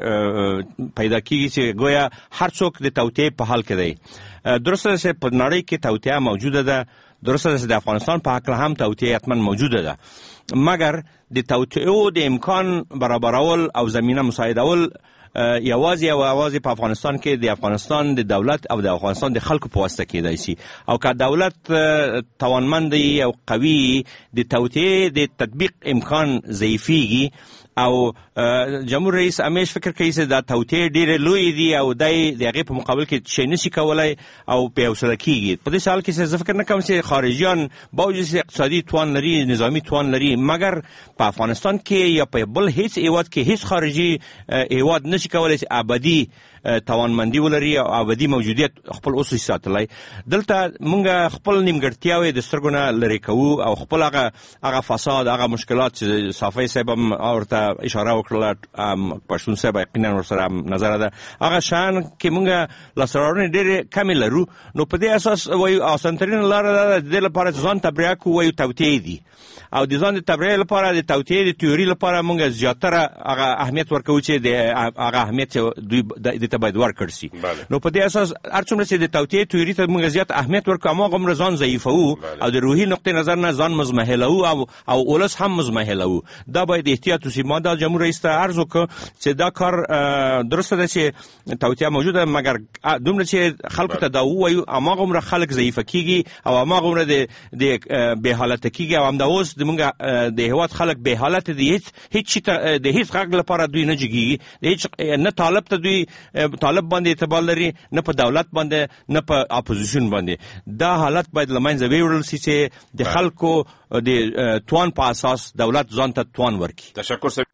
کې پیدا کیږي چې گویا هر څوک د توطئه په حال کې دی درسته چې په نړۍ کې توطئه موجوده ده درسته چې د افغانستان په حق هم توطئه حتما موجوده ده مګر د توطئه د امکان برابرول او زمینه مساعدول یوازې او یوازې په افغانستان کې د افغانستان د دولت او د افغانستان د خلکو په واسطه کېدای شي او که دولت توانمند او قوي د توطئه د تطبیق امکان ضعیفیږي او جمهور رئیس همیش فکر کوي چې دا توطئه ډېرې لوی دي او دای د هغې په مقابل کې شی نشي کولی او په حوصله کېږي په دې حال کې زه فکر نه کوم چې خارجیان باوجود چې اقتصادي توان لري نظامي توان لري مګر په افغانستان کې یا په بل هیڅ هیواد کې هیڅ خارجي هیواد نشي کولی چې ابدي توانمندي ولري او ابدي موجودیت خپل اوسې ساتلی دلته مونږ خپل نیمګړتیاوې د سترګو نه لرې کوو او خپل هغه هغه فساد هغه مشکلات چې صافی صاحب هم ورته اشاره وکړله پښتون صاحب یقینا ورسره نظر ده هغه شان کې مونږ لاسته راوړنې ډېرې کمې لرو نو په دې اساس وایو اسانترینه لاره ده د دې لپاره ځان تبرئه کوو وایو توطئه دي او د ځان د تبرئه لپاره د توطئه د تیوري لپاره مونږ زیاتره هغه اهمیت ورکوو چې د هغه اهمیت دوی د باید ورکړ شي نو په دې اساس هر څومره چې د توطئه تیوري ته موږ زیات اهمیت ورکوو هغومره ځان ضعیفوو او د روحي نقطې نظر نه ځان مزمحلوو او او ولس هم مزمحلوو دا باید احتیاط وشي ما دا جمهور رئیس ته عرض وکړ چې دا کار درسته ده چې توطئه موجوده مګر دومره چې خلکو ته دا ووایو هماغومره خلک ضعیفه کیږي او هماغومره د د بې حالته کیږي او همدا اوس زموږ د هېواد خلک بې حالته دي هېڅ هېڅ شي ته د هېڅ غږ لپاره دوی نه جګېږي د هېڅ نه طالب ته دوی طالب باندې اعتبار لري نه په دولت باندې نه په اپوزیشن باندې دا حالت باید له منځه ویوړل شي چې د خلکو د توان په اساس دولت ځان ته توان ورکړي تشکر صاحب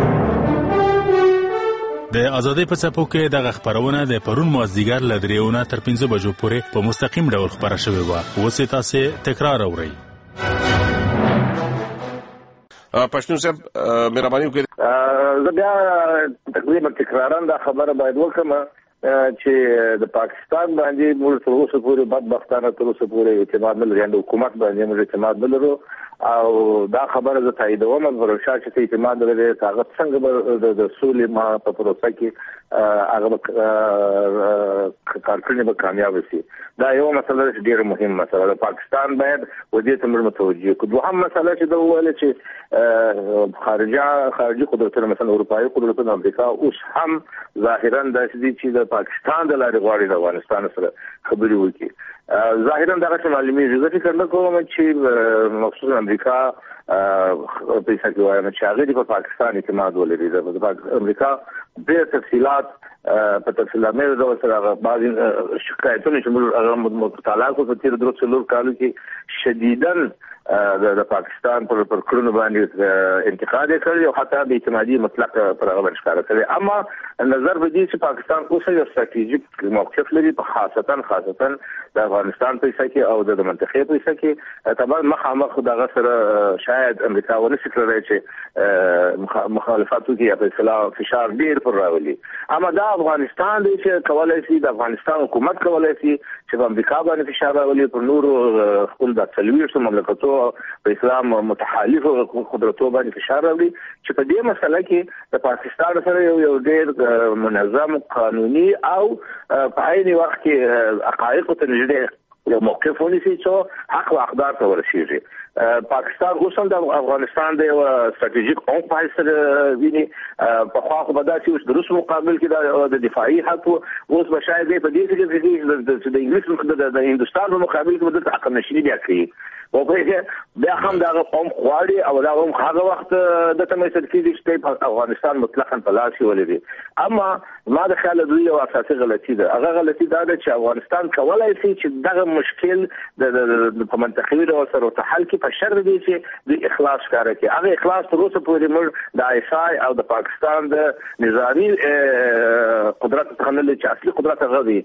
د ازادۍ په څپو کې دغه خپرونه د پرون مازدیګر له درېو نه تر پنځه بجو پورې په مستقیم ډول خپره شوې وه اوس یې تاسې تکرار اورئ پښتون صاحب مهرباني وکړئ زه بیا تقریبا تکرارا دا خبره باید وکړم چې د پاکستان باندې موږ تر اوسه پورې بدبختانه تر اوسه پورې اعتماد نه لرو یعنې حکومت باندې موږ اعتماد نه لرو او دا خبره زه تاییدوم پروسه چې اعتماد لري هغه څنګه د سولې ما په پروسه کې هغه کارکړنې به کامیاب شي. دا یو مسله چې ډیره مهمه مسله ده. پاکستان باید ودې ته متوجه کړي. دوهم مسله چې دا ویل چې خارجه خارجي قدرتونه مثلا اروپایي قدرتونه امریکا اوس هم ظاهرا د چې د پاکستان د لارې غواړي د افغانستان سره خبرې وکړي. ظاهرا دا څه معلومیږي چې فکر نه کوم چې مخصوصا امریکا په څه کې وایم چې هغه د پاکستان اعتماد ولري. د امریکا ډېر تفصيلات په تفصیلات مې د سره بعضی شکایتونه چې موږ مطالعه کوو په تیر درو څلور کالو کې شدیداً د پاکستان پر پر کړنو باندې انتقاد کړی او حتی د اعتمادي مطلق پر هغه ښکار کړی. اما نظر به دي چې پاکستان اوس یو ستراتیژیک موقف لري په خاصتا خاصتا د افغانستان په څیر کې او د منطقې په څیر کې طبعا مخامخ دغه سره شاید امریکا ونشي کړی چې مخالفت وکړي په اصطلاح فشار ډیر پر راولي. اما دا افغانستان دی چې کولای شي د افغانستان حکومت کولای شي چې په امریکا باندې فشار راولي پر نورو خپل د څلويشتو مملکتونو په اسلام متحالف قدرتونو باندې فشار راولي چې په دې مسله کې د پاکستان سره یو یو ډیر منظم قانوني او په عین وخت کې حقایق ته نږدې یو موقف ونیسي چې حق او اقدار ته ورسیږي. پاکستان اوس هم د افغانستان د یو ستراتیژیک قوم په حیث ویني. په خوا خو به داسې اوس د روس مقابل کې د دفاعي حق اوس به شاید په دې کې چې د انګلیس د هندوستان په مقابل کې به د حق نشیني بیا کوي او په بیا هم دا قوم غواړي او دا هم هغه وخت د تمثيل کې چې افغانستان مطلقاً په لاس ولري. اما ما د خیال دوی یو اساسي غلطي ده. هغه غلطي دا ده چې افغانستان کولای شي چې دغه مشکل د په منطقوي ډول سره تحل کې په شر دي چې د اخلاص کار کوي. هغه اخلاص تر اوسه پورې موږ د آیسای او د پاکستان د نظامی قدرت تخنل چې اصلي قدرت هغه دی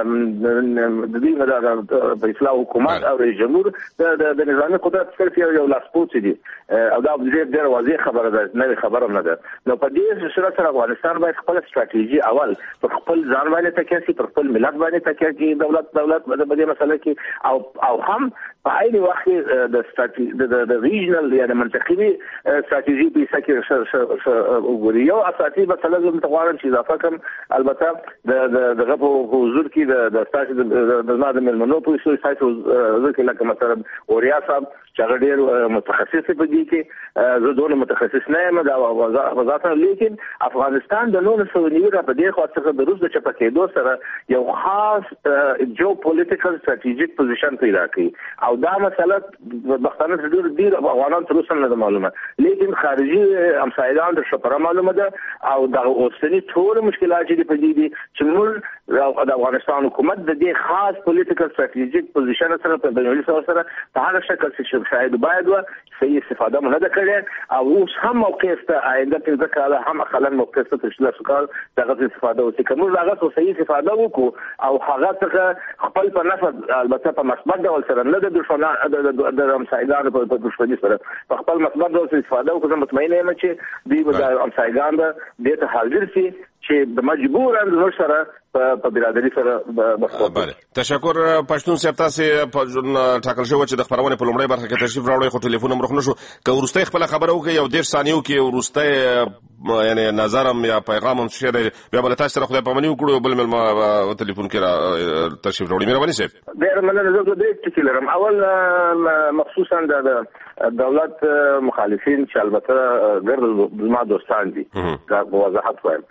د دې د اصلاح حکومت او رئیس جمهور د د نظامی قدرت څخه یو لاسپوت دي او دا ډېر ډېر واضح خبره ده نه خبره نه ده. نو په دې سره سره افغانستان باید خپل ستراتیژي اول پر خپل ځان باندې تکیه کوي، پر خپل ملت باندې تکیه کوي، دولت دولت په دې مسله کې او او هم په عین وخت د ستراتیژي د ریجنل یا د منطقي ستراتیژي په څیر وګوري. یو اساسي مسله زموږ تغوارم چې اضافه کوم البته د دغه په حضور کې د ستاسو د نادم المنو په څیر تاسو ځکه لکه مثلا اوریا صاحب چې هغه ډېر متخصص په دې کې زه دونه متخصص نه یم دا وضاحت، لیکن افغانستان د نور سونیو را په دې خوا څخه د روس د چپکېدو سره یو خاص جو پولیټیکل ستراتیژیک پوزیشن پیدا کړي او دا مسله بختانه ډېر ډېر افغانان تر اوسه نه معلومه، لیکن خارجي همسایگان د شپره معلومه ده او د اوسنی ټول مشکلات چې په دې دي چې موږ د افغانستان حکومت د دې خاص پولیټیکل ستراتیژیک پوزیشن سره په بینالمللي سره په هغه شکل چې شاید باید و صحیح استفاده مونږ نه کړې او اوس هم موقف ته آینده پنځه کاله هم خلل موقف ته تشل سکال دغه استفاده وکړي. کوم هغه صحیح استفاده وکړو او هغه څخه خپل په نفع البته په مثبت ډول سره نه د دښمن د همسایګانو په دښمنۍ سره په خپل مثبت ډول استفاده وکړو. مطمئن یم چې دوی به د همسایګانو د ته حاضر شي چې د مجبور اندور سره په برادری سره بله. تشکر پښتون صاحب، تاسو په ټاکل شو چې د خبرونه په لومړی برخه کې تشریف راوړی خو ټلیفون هم رخنه شو که ورسته خپل خبره وکړي یو ډیر ثانیو کې ورسته یعنی نظرم یا پیغام هم شیر بیا بل تاسو سره خدای پامنی وکړو بل مل ما ټلیفون کې تشریف راوړی. مهرباني صاحب. ډیر مننه. زه د دې ټکی لرم. اول مخصوصا د دولت مخالفین چې البته ګرد زما دوستان دي دا وضاحت وایم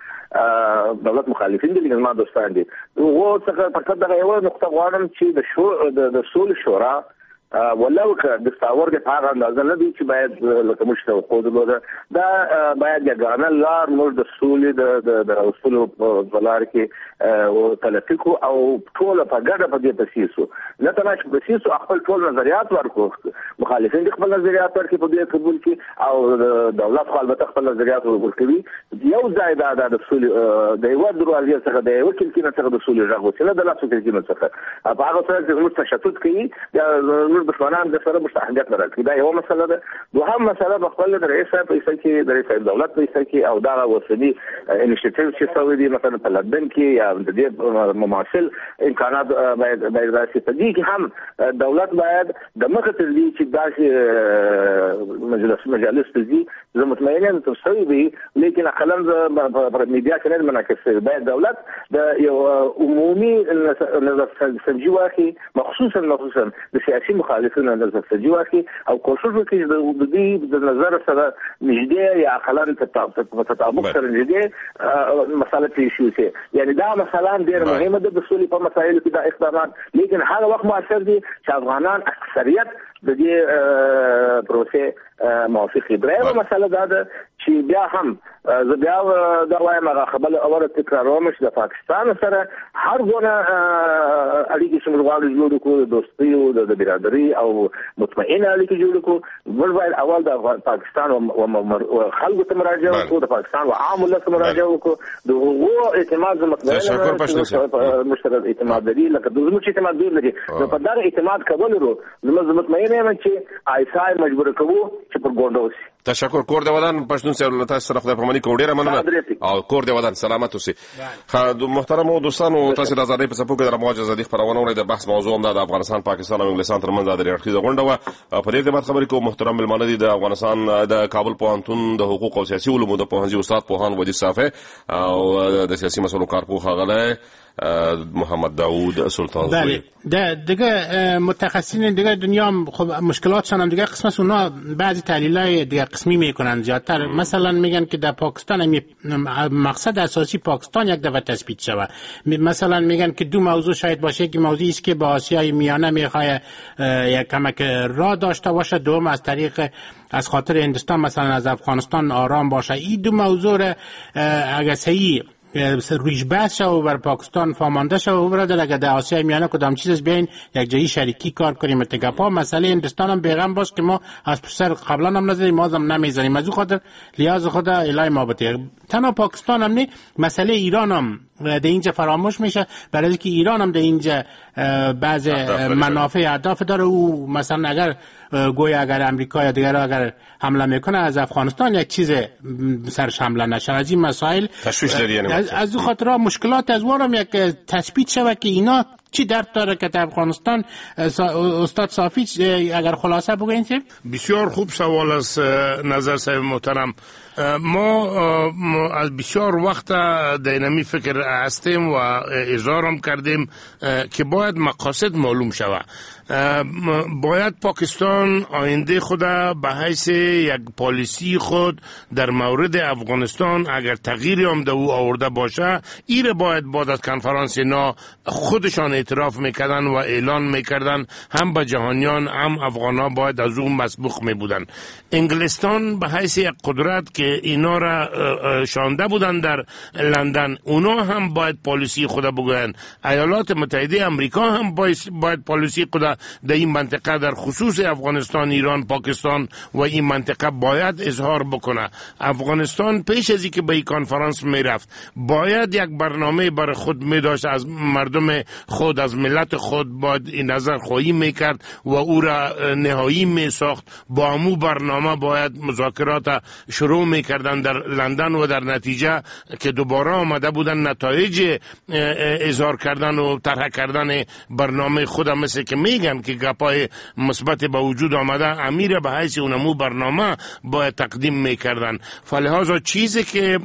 دولت مخالفین دي زما دوستان دي وو څنګه فقط دا یو نقطه غواړم چې د شو د صلح شورا ولو که د ستاور د هغه اندازه نه دي چې باید لکه مشته خو دا باید یګانه لار موږ د صلح د اصول په لار کې او تلفیکو او ټول په ګډه په دې تاسیسو نه تناش تاسیسو خپل ټول نظریات ورکو مخالفین خپل نظریات ورکو په دې قبول کې او دولت خپل خپل نظریات ورکوي. یو ځای دا د صلح د یو دروازې څخه د یو کلکینه څخه د صلح راغوي نه د لاسو کلکینه څخه په هغه سره چې موږ تشدد کوي زموږ دښمنان د سره مستحقیت نه راکړي. دا یو مسله ده. دوهم مسله په خپل د رئیس په حیث کې د رئیس دولت په حیث کې او دا اوسنی انیشیټیو چې شوی دی مثلا په لندن کې یا د دې مماثل امکانات باید باید راشي. په دې کې هم دولت باید د مخه تر دې چې داسې مجلس مجالس ته ځي زه مطمئن یم تر څو وي، لیکن اقلا په میډیا کې نه منعکس شي. باید دولت د یو عمومي نظر سنجي واخلي، مخصوصا مخصوصا د سیاسي مخالفینو نظر سنجي واخلي او کوشش وکړي د دې د نظر سره نږدې یا اقلا په تطابق سره نږدې مسله کې شي شي. یعنی دا مسله ډېر مهمه ده د سولې په مسایلو کې دا اقدامات، لیکن هغه وخت مؤثر دي چې افغانان اکثریت د دې پروسې موافق دي. درېمه مسله دا ده چې بیا هم زه بیا دا وایم هغه خبره اوره تکراروم چې د پاکستان سره هر ګونه اړیکې چې موږ غواړو جوړ کړو، د دوستۍ او د برادرۍ او مطمئنه اړیکې جوړ کړو، موږ باید اول د پاکستان او خلکو ته مراجعه وکړو، د پاکستان او عام ولس ته مراجعه وکړو. د هغو اعتماد زه مطمئنه مشترک اعتماد لري، لکه د زموږ اعتماد ډېر لري. نو په دغه اعتماد کولو زموږ مطمئنه یم چې آیسای مجبور کوو چې پر ګونډه وشي. تشکر. کور دی ودان پښتون سره تاسو سره خدای پرمانی کو ډیره مننه او کور دی ودان سلامت اوسئ. محترم دوستانو، تاسو د آزادۍ په څپو کې د موج ازادي خبرونه ولې د بحث موضوع هم د افغانستان پاکستان او انګلستان ترمنځ د اړخیزه غونډه و. په دې کې خبرې کوم محترم ملمانه دي د افغانستان د کابل پوهنتون د حقوق او سیاسي علومو د پوهنځي استاد پوهان ودی صافی او د سیاسي مسلو کارپوه غلای محمد داوود سلطان. بله دیگه متخصصین دیگه دنیا خب مشکلاتشان هم دیگه قسمش اونا بعضی تحلیلای دیگه قسمی میکنن زیادتر. مثلا میگن که در پاکستان هم مقصد اساسی پاکستان یک دفعه تثبیت شوه. مثلا میگن که دو موضوع شاید باشه که موضوعی است که با آسیای میانه میخواد یک کمک راه داشته باشه، دوم از طریق از خاطر هندوستان مثلا از افغانستان آرام باشه. این دو موضوع را اگر صحیح رویش بحث شد و بر پاکستان فامانده شد و برادر اگر در آسیای میانه کدام چیز بیاین یک جایی شریکی کار کنیم اتگاپا. مسئله هندوستان هم بیغم باش که ما از پسر قبلا هم نزدیم ما هم نمیزنیم، از او خاطر لیاز خود الهی ما بطیق. تنها پاکستان هم نه، مسئله ایران هم در اینجا فراموش میشه، برای که ایران هم در اینجا بعض منافع اهداف داره. او مثلا اگر گوی اگر امریکا یا دیگر اگر حمله میکنه از افغانستان یک چیز سرش حمله نشه. از این مسائل تشویش داری. از از خاطر مشکلات از وارم یک تثبیت شوه که اینا چی درد داره که در افغانستان. استاد صافی اگر خلاصه بگوین چه؟ بسیار خوب سوال از نظر صاحب محترم. ما از بسیار وقت در اینمی فکر هستیم و اظهارم کردیم که باید مقاصد معلوم شود. باید پاکستان آینده خود به حیث یک پالیسی خود در مورد افغانستان اگر تغییری هم در او آورده باشه، ایره باید بعد از کنفرانس اینا خودشان اعتراف میکردن و اعلان میکردن، هم به جهانیان هم افغانا باید از اون مسبوق میبودن. انگلستان به حیث یک قدرت که اینا را شانده بودن در لندن، اونا هم باید پالیسی خود بگوین. ایالات متحده امریکا هم باید پالیسی خود در این منطقه در خصوص افغانستان، ایران، پاکستان و این منطقه باید اظهار بکنه. افغانستان پیش از اینکه به این کنفرانس میرفت باید یک برنامه برای خود میداشت، از مردم خود، از ملت خود باید این نظر خواهی میکرد و او را نهایی میساخت. با امو برنامه باید مذاکرات شروع میکردن در لندن و در نتیجه که دوباره آمده بودن نتایج اظهار کردن و طرح کردن برنامه خود، مثل که میگن که گپای مثبت به وجود آمده، امیر به حیث اونمو برنامه باید تقدیم میکردن. فلحاظا چیزی که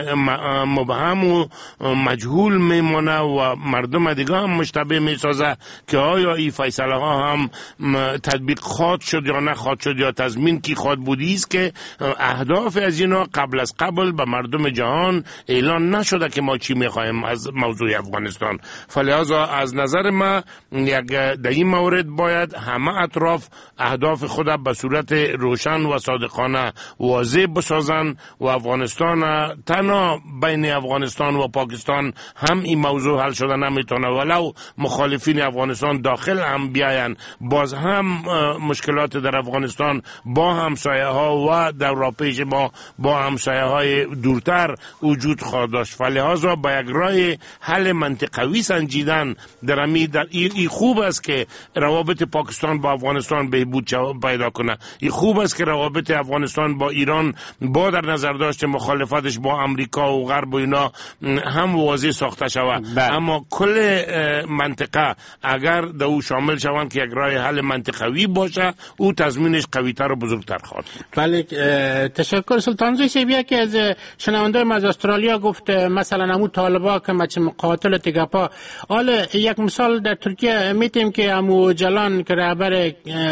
مبهم و مجهول میمونه و مردم دیگه هم مشتبه میسازه که آیا این فیصله ها هم تطبیق خواهد شد یا نخواهد شد یا تضمین کی خواهد بودی است که اهداف از اینا قبل از قبل به مردم جهان اعلان نشده که ما چی میخوایم از موضوع افغانستان. فلحاظا از نظر ما یک در این مورد باید همه اطراف اهداف خود به صورت روشن و صادقانه واضح بسازن و افغانستان تنها بین افغانستان و پاکستان هم این موضوع حل شده نمیتونه، ولو مخالفین افغانستان داخل هم بیاین، باز هم مشکلات در افغانستان با همسایه ها و در پیش ما با همسایه های دورتر وجود خواهد داشت. فلهذا با یک راه حل منطقوی سنجیدن در امی در این خوب است که روابط پاکستان با افغانستان بهبود پیدا کنه. این خوب است که روابط افغانستان با ایران با در نظر داشت مخالفتش با امریکا و غرب و اینا هم واضح ساخته شود. اما کل منطقه اگر در او شامل شوند که یک راه حل منطقوی باشه، او تضمینش قوی‌تر و بزرگتر خواهد. بله، تشکر. سلطان زوی شبیه که از شنونده ما از استرالیا گفت مثلا امو طالبا که مچ مقاتل تگپا، حالا یک مثال در ترکیه میتیم که امو جلان که رهبر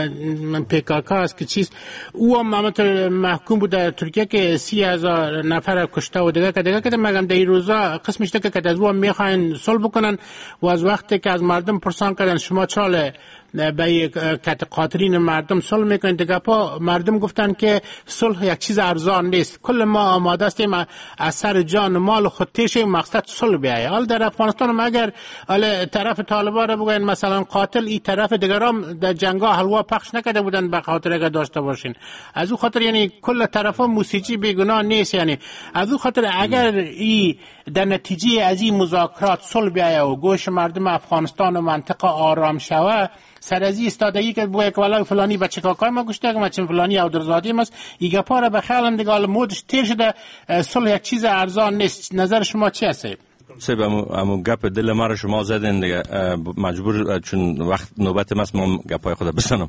پیکاکا است که چیز او هم محکوم بود در ترکیه که سی هزار نفر کشته و دیگه که دیگه که مگم در این روزا قسمش که که از او میخواین صلح بکنن و از وقتی که از مردم پرسان کردن شما چاله به کت قاطرین مردم صلح میکنید دیگه پا مردم گفتن که صلح یک چیز ارزان نیست، کل ما آماده هستیم از سر جان مال خود تیشه مقصد صلح بیایه. حال در افغانستان اگر حال طرف طالبان را بگوین مثلا قاتل، این طرف دیگرام در جنگا حلوا پخش نکرده بودن به خاطر اگر داشته باشین، از او خاطر یعنی کل طرفا موسیقی بیگناه نیست. یعنی از او خاطر اگر ای در نتیجه از این مذاکرات صلح بیایه و گوش مردم افغانستان و منطقه آرام شوه، سر از این استادگی که بگه که ولای فلانی بچه کاکای ما گشته که مچن فلانی او درزادی ماست ایگه پاره به خیالم دیگه حال مودش تیر شده، صلح یک چیز ارزان نیست. نظر شما چی هست؟ سب امو گپ دل ما رو شما زدین دیگه، مجبور چون وقت نوبت ماست ما گپای خود بزنم.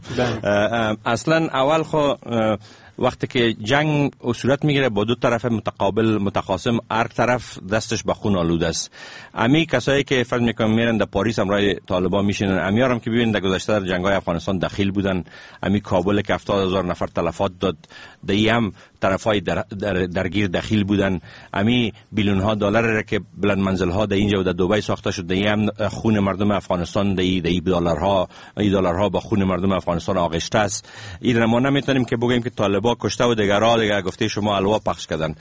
اصلا اول خو وقتی که جنگ صورت میگیره با دو طرف متقابل متخاصم، هر طرف دستش به خون آلوده است. امی کسایی که فرض میکنم میرن در پاریس هم رای طالبان میشینن، امیارم که ببین در گذشته در جنگ‌های افغانستان دخیل بودن، امی کابل که هفتاد هزار نفر تلفات داد، دی هم طرفای در در درگیر دخیل بودن، امی بیلیون ها دلار را که بلند منزل ها در اینجا و در دبی ساخته شد، دی هم خون مردم افغانستان، دی دی دلارها ای دلارها با خون مردم افغانستان آغشته است. این ما نمیتونیم که بگیم که طالبان کشته و دیگرها دیگه گفته شما الوا پخش کردن.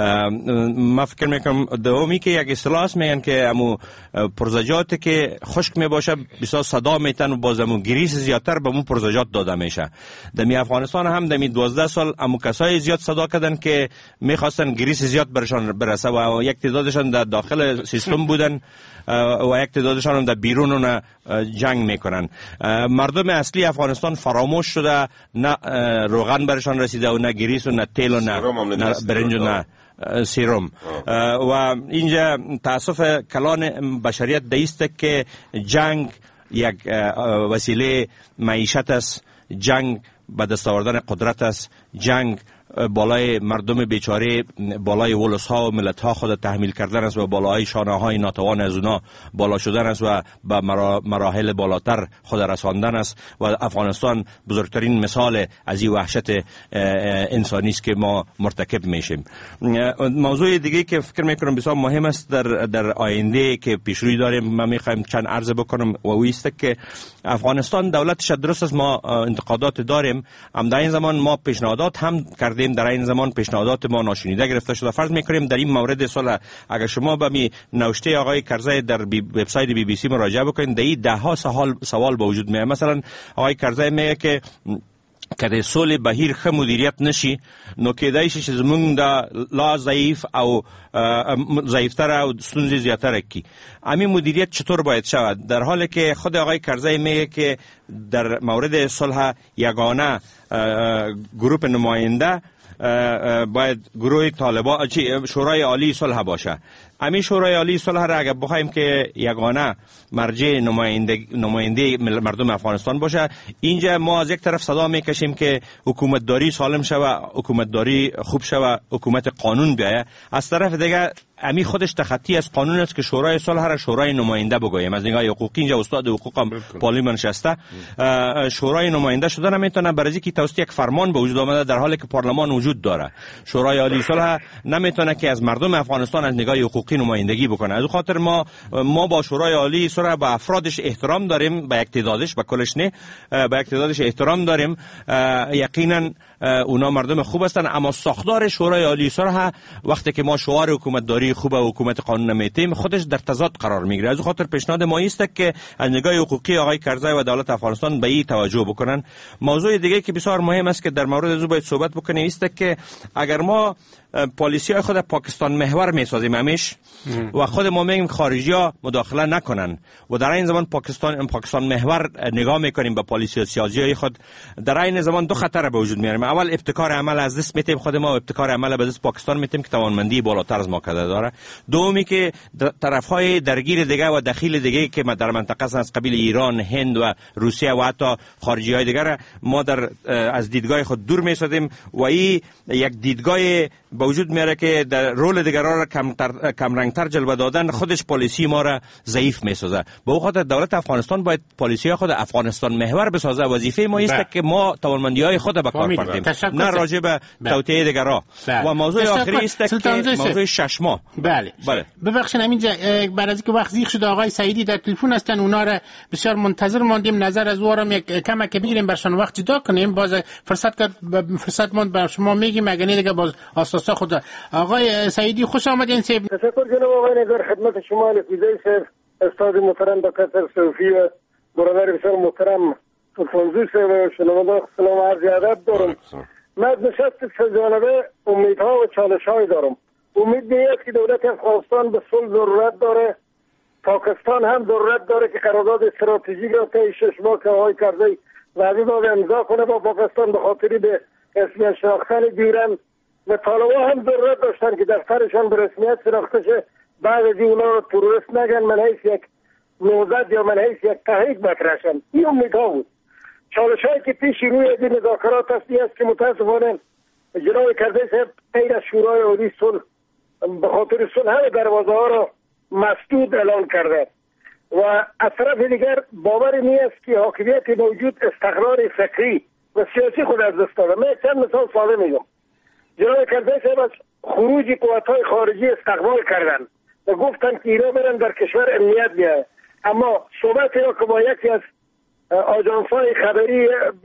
ما فکر میکنم دومی که یک اصطلاح است میگن که امو پرزجاتی که خشک میباشه بسیار صدا میتن و باز امو گریس زیادتر به مو پرزجات داده میشه. دمی افغانستان هم دمی دوازده سال امو کسای زیاد صدا کردن که میخواستن گریس زیاد برشان برسه و یک تعدادشان در داخل سیستم بودن و یک تعدادشان هم در بیرون جنگ میکنن. مردم اصلی افغانستان فراموش شده، نه روغن برشان رسیده و نه گریس و نه تیل و نه برنج و نه سیروم. و اینجا تاسف کلان بشریت دیست که جنگ یک وسیله معیشت است، جنگ به دست آوردن قدرت است، جنگ بالای مردم بیچاره، بالای ولس ها و ملت ها خود تحمیل کردن است و بالای شانه های ناتوان از اونا بالا شدن است و به مراحل بالاتر خود رساندن است. و افغانستان بزرگترین مثال از این وحشت انسانی است که ما مرتکب میشیم. موضوع دیگه که فکر میکنم بسیار مهم است در در آینده که پیشروی داریم، ما میخوایم چند عرض بکنم و او است که افغانستان دولتش درست است، ما انتقادات داریم، اما در این زمان ما پیشنهادات هم کردیم، در این زمان پیشنهادات ما ناشنیده گرفته شده. فرض میکنیم در این مورد صلح اگر شما به می نوشته آقای کرزی در وبسایت بی بی سی مراجعه بکنید، در این ده ها سوال سوال به وجود میاد. مثلا آقای کرزی میگه که کله صلح بهیر خ مدیریت نشي نو کېدای شي چې زمونږ د لا ضعیف او ضعیفتر او ستونزې زیاتره کی. امی مدیریت چطور باید شود؟ در حالی که خود آقای کرزی میگه که در مورد صلح یگانه گروه نماینده باید گروه طالبان شورای عالی صلح باشه. امی شورای عالی صلح را اگر بخوایم که یگانه مرجع نماینده نماینده مردم افغانستان باشه، اینجا ما از یک طرف صدا میکشیم که حکومت داری سالم شوه، حکومت داری خوب شوه، حکومت قانون بیایه، از طرف دیگه امی خودش تخطی از قانون است که شورای صلح را شورای نماینده بگوییم. از نگاه حقوقی اینجا استاد حقوق هم پارلمان نشسته، شورای نماینده شده نمیتونه برای اینکه توسط یک فرمان به وجود آمده در حالی که پارلمان وجود داره. شورای عالی صلح نمیتونه که از مردم افغانستان از نگاه حقوقی نمایندگی بکنه. از خاطر ما ما با شورای عالی صلح با افرادش احترام داریم، با یک تعدادش، با کلش نه، با یک تعدادش احترام داریم. یقینا اونا مردم خوب هستن، اما ساختار شورای عالی صلح وقتی که ما شعار حکومت داری خیلی خوب حکومت قانون میتیم خودش در تضاد قرار میگیره. از خاطر پیشنهاد ما است که از نگاه حقوقی آقای کرزی و دولت افغانستان به این توجه بکنن. موضوع دیگه که بسیار مهم است که در مورد از باید صحبت بکنیم است که اگر ما پالیسی های خود پاکستان محور میسازیم همیش و خود ما میگیم خارجی ها مداخله نکنن و در این زمان پاکستان پاکستان محور نگاه میکنیم به پالیسی سیاسی های خود، در این زمان دو خطر به وجود میاریم. اول ابتکار عمل از دست میتیم خود ما و ابتکار عمل به دست پاکستان میتیم که توانمندی بالاتر از ما کرده داره. دومی که طرف های درگیر دیگه و دخیل دیگه که در منطقه از قبیل ایران، هند و روسیه و حتی خارجی های دیگر ما در از دیدگاه خود دور میسازیم و این یک دیدگاه به وجود میاره که در رول دیگران را کم کم رنگتر جلوه دادن خودش پالیسی ما را ضعیف میسازه. به خاطر دولت افغانستان باید پالیسی خود افغانستان محور بسازه. وظیفه ما است که ما توانمندی های خود به کار بردیم، نه راجع به توطئه دیگران. و موضوع آخری است که موضوع شش ماه. بله بله ببخشید همینجا بعد از اینکه وقت زیغ شد آقای سعیدی در تلفن هستن، اونا را بسیار منتظر ماندیم، نظر از اورم یک کم که بگیریم برشان وقت جدا کنیم. باز فرصت کرد فرصت ماند بر شما میگیم اگه نه دیگه باز اساسا خود. آقای سعیدی خوش آمدین. سیب تشکر جناب آقای نظر، خدمت شما نفیزه صاحب، استاد محترم دکتر صوفی و برادر بسیار محترم فرفانزوی صاحب و شنونده سلام عرض ادب دارم. من نشست سه‌جانبه امیدها و چالش‌های دارم. امید به است که دولت افغانستان به صلح ضرورت داره، پاکستان هم ضرورت داره که قرارداد استراتژیک را طی شش ماه که آقای کرزی وعده داده امضا کنه با پاکستان به خاطر به رسمیت شناختن دیرن، و طالبان هم ضرورت داشتن که دفترشان به رسمیت شناخته شه، بعد از این اونا رو تروریست نگن، من حیث یک نوزد یا من حیث یک تحریک بکرشن. این امیدها بود. چالش هایی که پیش روی این مذاکرات هستی است که متاسفانه جناب کرزی صاحب غیر از شورای عالی صلح به خاطر صلح همه دروازه ها را مسدود اعلان کرده و از طرف دیگر باور نیست که حاکمیت موجود استقرار فکری و سیاسی خود از دست داده. من چند مثال ساده میگم. جناب کرزی صاحب از خروج قوت‌های خارجی استقبال کردند و گفتند که اینا برن در کشور امنیت بیاره، اما صحبت را که با یکی از آژانس‌های خبری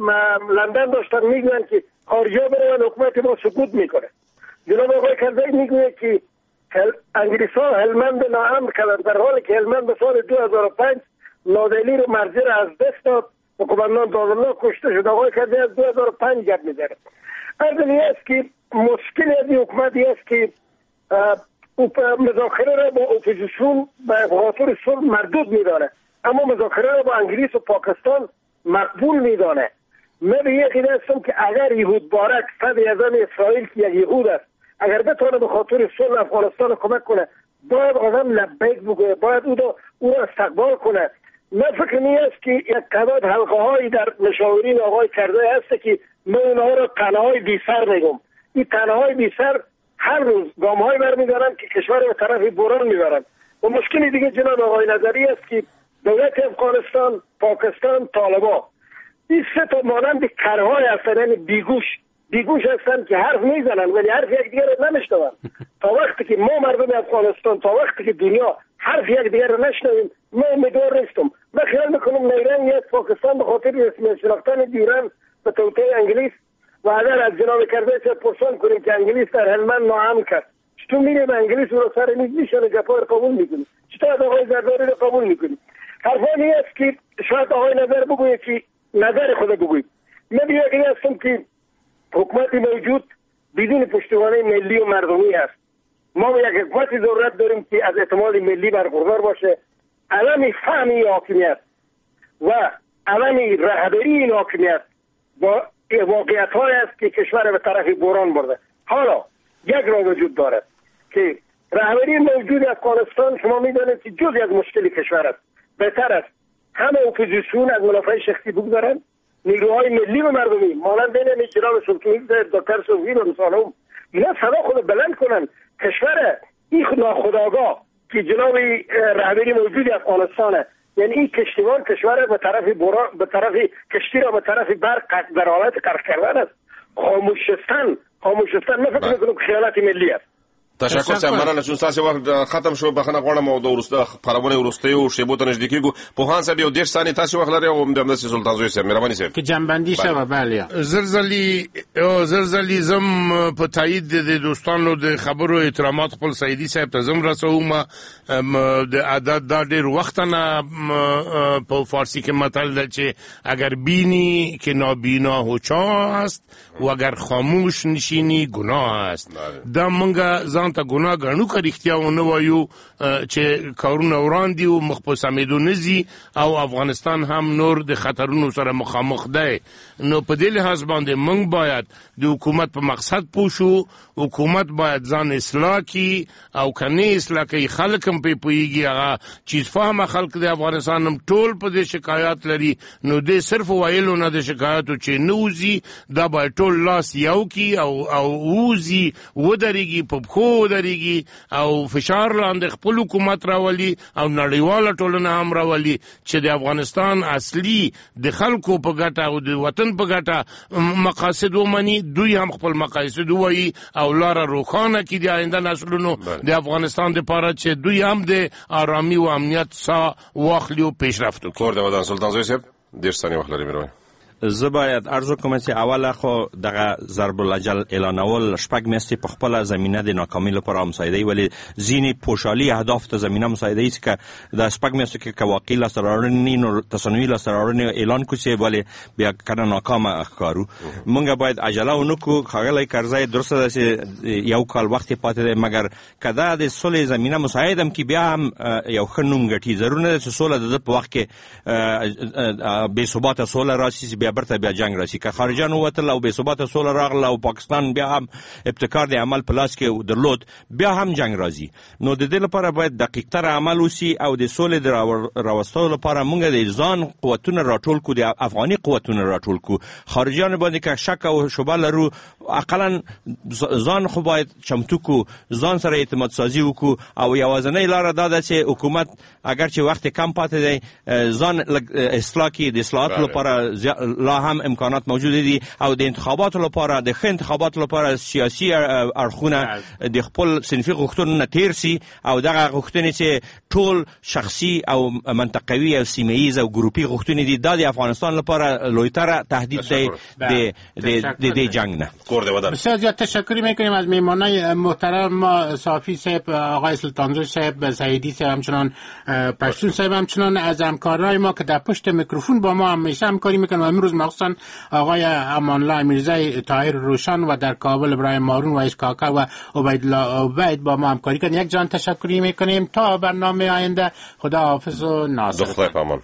لندن داشتن میگن که خارجی‌ها برن حکومت ما سقوط میکنه. جناب آقای کرزی میگه که انگلیس‌ها هلمند ناامن کردن، در حالی که هلمند به سال دو هزار و پنج نادلی رو مرزی را از دست داد و قماندان دادالله کشته شد. آقای کرزی از دو هزار و پنج گپ می‌زنه. از این است که مشکل از این حکومتی است که مذاکره را با اپوزیسیون به خاطر صلح مردود میدانه، اما مذاکره را با انگلیس و پاکستان مقبول میدانه. من به یک ایده هستم که اگر یهود بارک صد اعظم اسرائیل که یک یهود است اگر بتونه به خاطر صلح افغانستان کمک کنه، باید آدم لبیک بگوه، باید او را او را استقبال کنه. من فکر نیست که یک تعداد حلقه هایی در مشاورین آقای کرزی هست که من اونها را تنهای بی سر میگم. این تنهای بی سر هر روز گام های برمیدارن که کشور به طرف بحران میبرن. و مشکلی دیگه جناب آقای نظری است که دولت افغانستان، پاکستان، طالبان این سه تا مانند کرهای هستن، یعنی بیگوش بیگوش هستن که حرف میزنن ولی حرف یک دیگر رو نمیشنون. تا وقتی که ما مردم افغانستان، تا وقتی که دنیا حرف یک دیگر رو نشنویم، ما امیدوار نیستم. من خیال میکنم نیرنگ یک پاکستان به خاطر رسمیت شناختن دیران به توطئه انگلیس و اگر از جناب کرزی پرسان کنیم که انگلیس در هلمند ناامن کرد، چطور میریم انگلیس رو سر میز میشونه جفا رو قبول میکنیم؟ چطور از آقای زرداری رو قبول میکنیم؟ حرفانی است که شاید آقای نظر بگوید که نظر خود بگوید. من بیاقی هستم که حکومت موجود بدون پشتوانه ملی و مردمی است. ما یک حکومتی ضرورت داریم که از اعتماد ملی برخوردار باشه، علم فهمی حاکمیت و علم رهبری این حاکمیت با واقعیت های است که کشور به طرف بحران برده. حالا یک راه وجود دارد که رهبری موجود افغانستان شما میدانید که جزئی از مشکل کشور است. بهتر است همه اپوزیسیون از منافع شخصی بگذارند، نیروهای ملی و مردمی مانند بین جناب سلطانی دکتر صوفی و مثالهم اینا صدا خود بلند کنن. کشور این ناخودآگاه که جناب رهبری موجود افغانستانه، یعنی این کشتیوان کشور به طرف برا به طرف کشتی را به طرف برق در حالت غرق کردن است. خاموش شدن خاموش شدن من فکر می‌کنم خیانت ملی است. تشکر صاحب، مننه چې تاسو وخت ختم شو. بخنه غواړم او د ورسته خبرونه ورسته او شیبو ته نږدې کیږو. پوهان صاحب یو دېرش ثانیې تاسو وخت لري او د همداسې سلطان زوی صاحب مهرباني صاحب که جنبندی شوه. بله زلزلی او زلزلی زم په تایید د دوستانو د خبرو احترامات خپل سیدی صاحب ته زم رسوم. د عادت دا ډېر وخت نه په فارسی کې متل ده چې اگر بینی که نابینا هوچا است و اگر خاموش نشینی گناه است. دا منګه ځان ته ګناه ګڼو که رښتیا ونه وایو چې کارونه وران دي او مخ په سمېدو نه ځي او افغانستان هم نور د خطرونو سره مخامخ دی. نو په دې لحاظ باندې موږ باید د حکومت په مقصد پوه شو. حکومت باید ځان اصلاح کړي او که نه اصلاح کوي خلک هم پرې پوهېږي. هغه چیز فهمه خلک د افغانستان هم ټول په دې شکایات لري. نو دې صرف ویلو نه د شکایاتو چې نه وځي، دا باید ټول لاس یو کړي او او وځي ودرېږي، په پښو ودرېږي او فشار لاندې خپل حکومت راولي او نړیواله ټولنه هم راولي چې د افغانستان اصلي د خلکو په ګټه او د وطن په ګټه مقاصد ومني. دوی هم خپل مقاصد ووایي او لاره روښانه کړي د آینده نسلونو د افغانستان دپاره چې دوی هم د آرامي او امنیت ساه واخلي او پیشرفت وکړي. کور د ودان سلطان زوی صاحب دېرش ثانیې وخت لري. مهرباني. زه باید عرض وکړم چې اوله خو دغه ضرب الاجل اعلانول شپږ میاشتې په خپله زمینه د ناکامۍ لپاره مساعدوي، ولې ځینې پوشالي اهداف ته زمینه مساعدوي چې که د شپږ میاشتو کې که واقعي لاسته راوړنې نو تصنعي لاسته راوړنې اعلان کړو چې ولې بیا کنه ناکامه ښکارو. موږ باید عجله ونه کړو. ښاغلی کرزی درسته ده چې یو کال وخت یې پاتې دی، مګر که دا د سولې زمینه مساعد هم کړي بیا هم یو ښه نوم ګټي. ضرور نه ده چې سوله د ده په وخت کې بې ثباته سوله راشي بیا برته بیا جنگ راشي. که خارجان ووتل او بې ثباته سوله راغله او پاکستان بیا هم ابتکار د عمل په لاس کې درلود بیا هم جنگ راځي. نو د دې لپاره باید دقیقتر عمل وشي او د سولې د راوستلو لپاره موږ د ځان قوتونه راټول کړو، د افغاني قوتونه راټول کړو. خارجان باندې که شک او شبهه لرو اقلا ځان خو باید چمتو کړو، ځان سره اعتماد سازي وکړو او یوازینۍ لاره دا ده چې حکومت اگر چې وخت کم پاتې دی ځان اصلاح کړي. د اصلاحاتو لپاره لا هم امکانات موجود دي او د انتخاباتو لپاره د ښه انتخاباتو لپاره سیاسي اړخونه د خپل صنفي غوښتنو نه تیر سي او دغه غوښتنې چې ټول شخصي او منطقوي او سیمه‌ایز او ګروپي غوښتنې دي دا د افغانستان لپاره لویتره تهدید دی د دې جنگ نه. بسیار زیاد تشکر میکنیم از میهمانای محترم صافی صاحب، آقای سلطانزوی صاحب، سعیدی صاحب، همچنان پشتون صاحب، همچنان از همکارای ما که در پشت میکروفون با ما همیشه همکاری میکنن. امروز مخصوصا آقای امانالله میرزای طاهر روشن و در کابل ابراهیم مارون و اشکاکا و عبیدالله عبید با ما همکاری کردن. یک جان تشکری میکنیم تا برنامه آینده. خدا حافظ و ناصر. خدای پامان.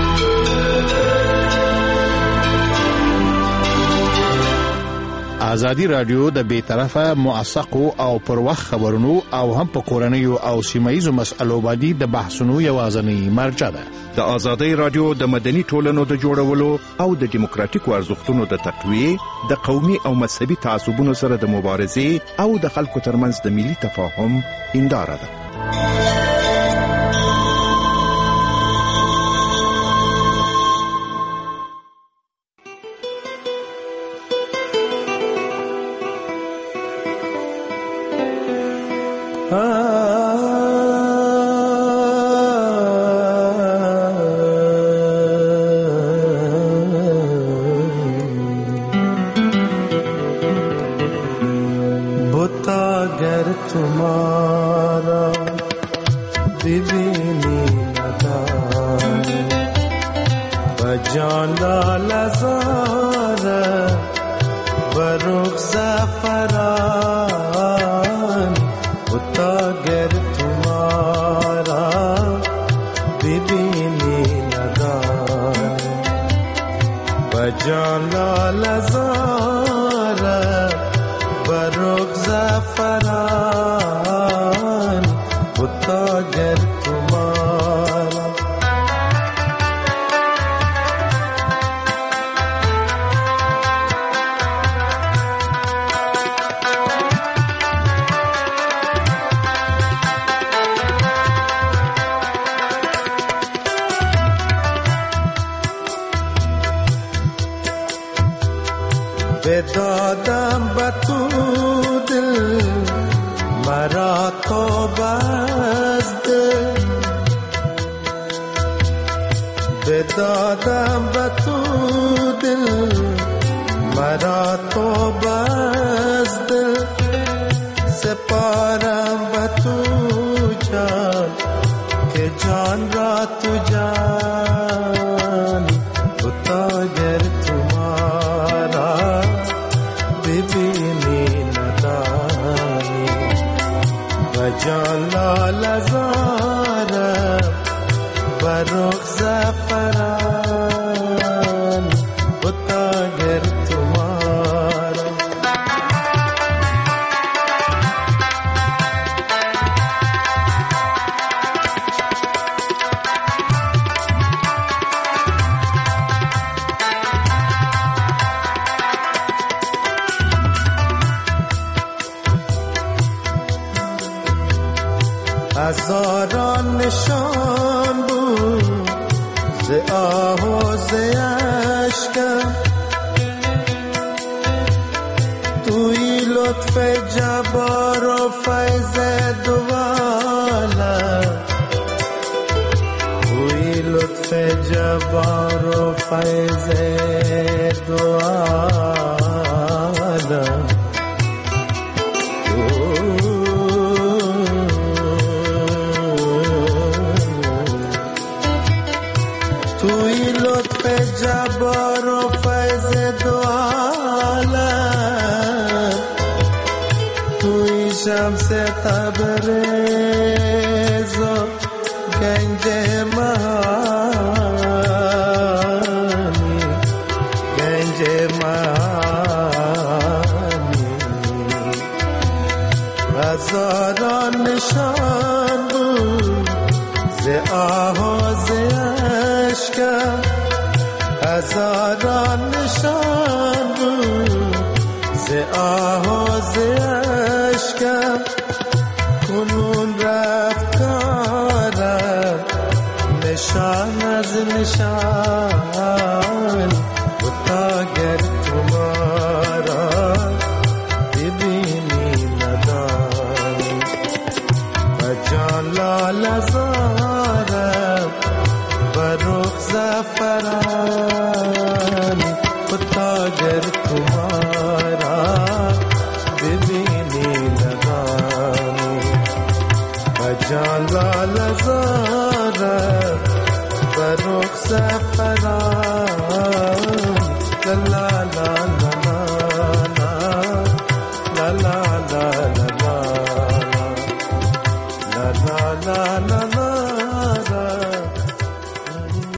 ازادي رادیو د بیطرفه موثقو او پر وخت خبرونو او هم په کورنیو او سیمایي مسلو باندې د بحثونو یوازنی مرجع ده. د ازادي رادیو د مدني ټولنو د جوړولو او د دیموکراتیکو ارزښتونو د تقویه، د قومي او مذهبي تعصبونو سره د مبارزې او د خلکو ترمنځ د ملي تفاهم هنداره ده. مرا تو بزد بدادم به تو دل مرا تو بزد سپارم به تو جان که جان را تو جان بتا گر تمہارا ببینی ندانی بجان لال زارم برخ زفران بتا گر تمہارا هزاران نشان بود ز آه و ز اشکم توی لطف جبار و فیض دوالم توی لطف جبار و فیض دوالم جبار و فیض دو عالم توی شمس تبریز و گنج مهانی گنج مهانی هزاران نشان بود ز آه و ز اشکم هزاران نشان بود ز آه و ز اشکم کنون رفت کارم نشان از نشان بتا گر تمہارا ببینی ندانی بجان لال زارم برخ زفران بتا گر تمہارا ببینی ندانی بجان لال زارم برخ زفران لا لا لا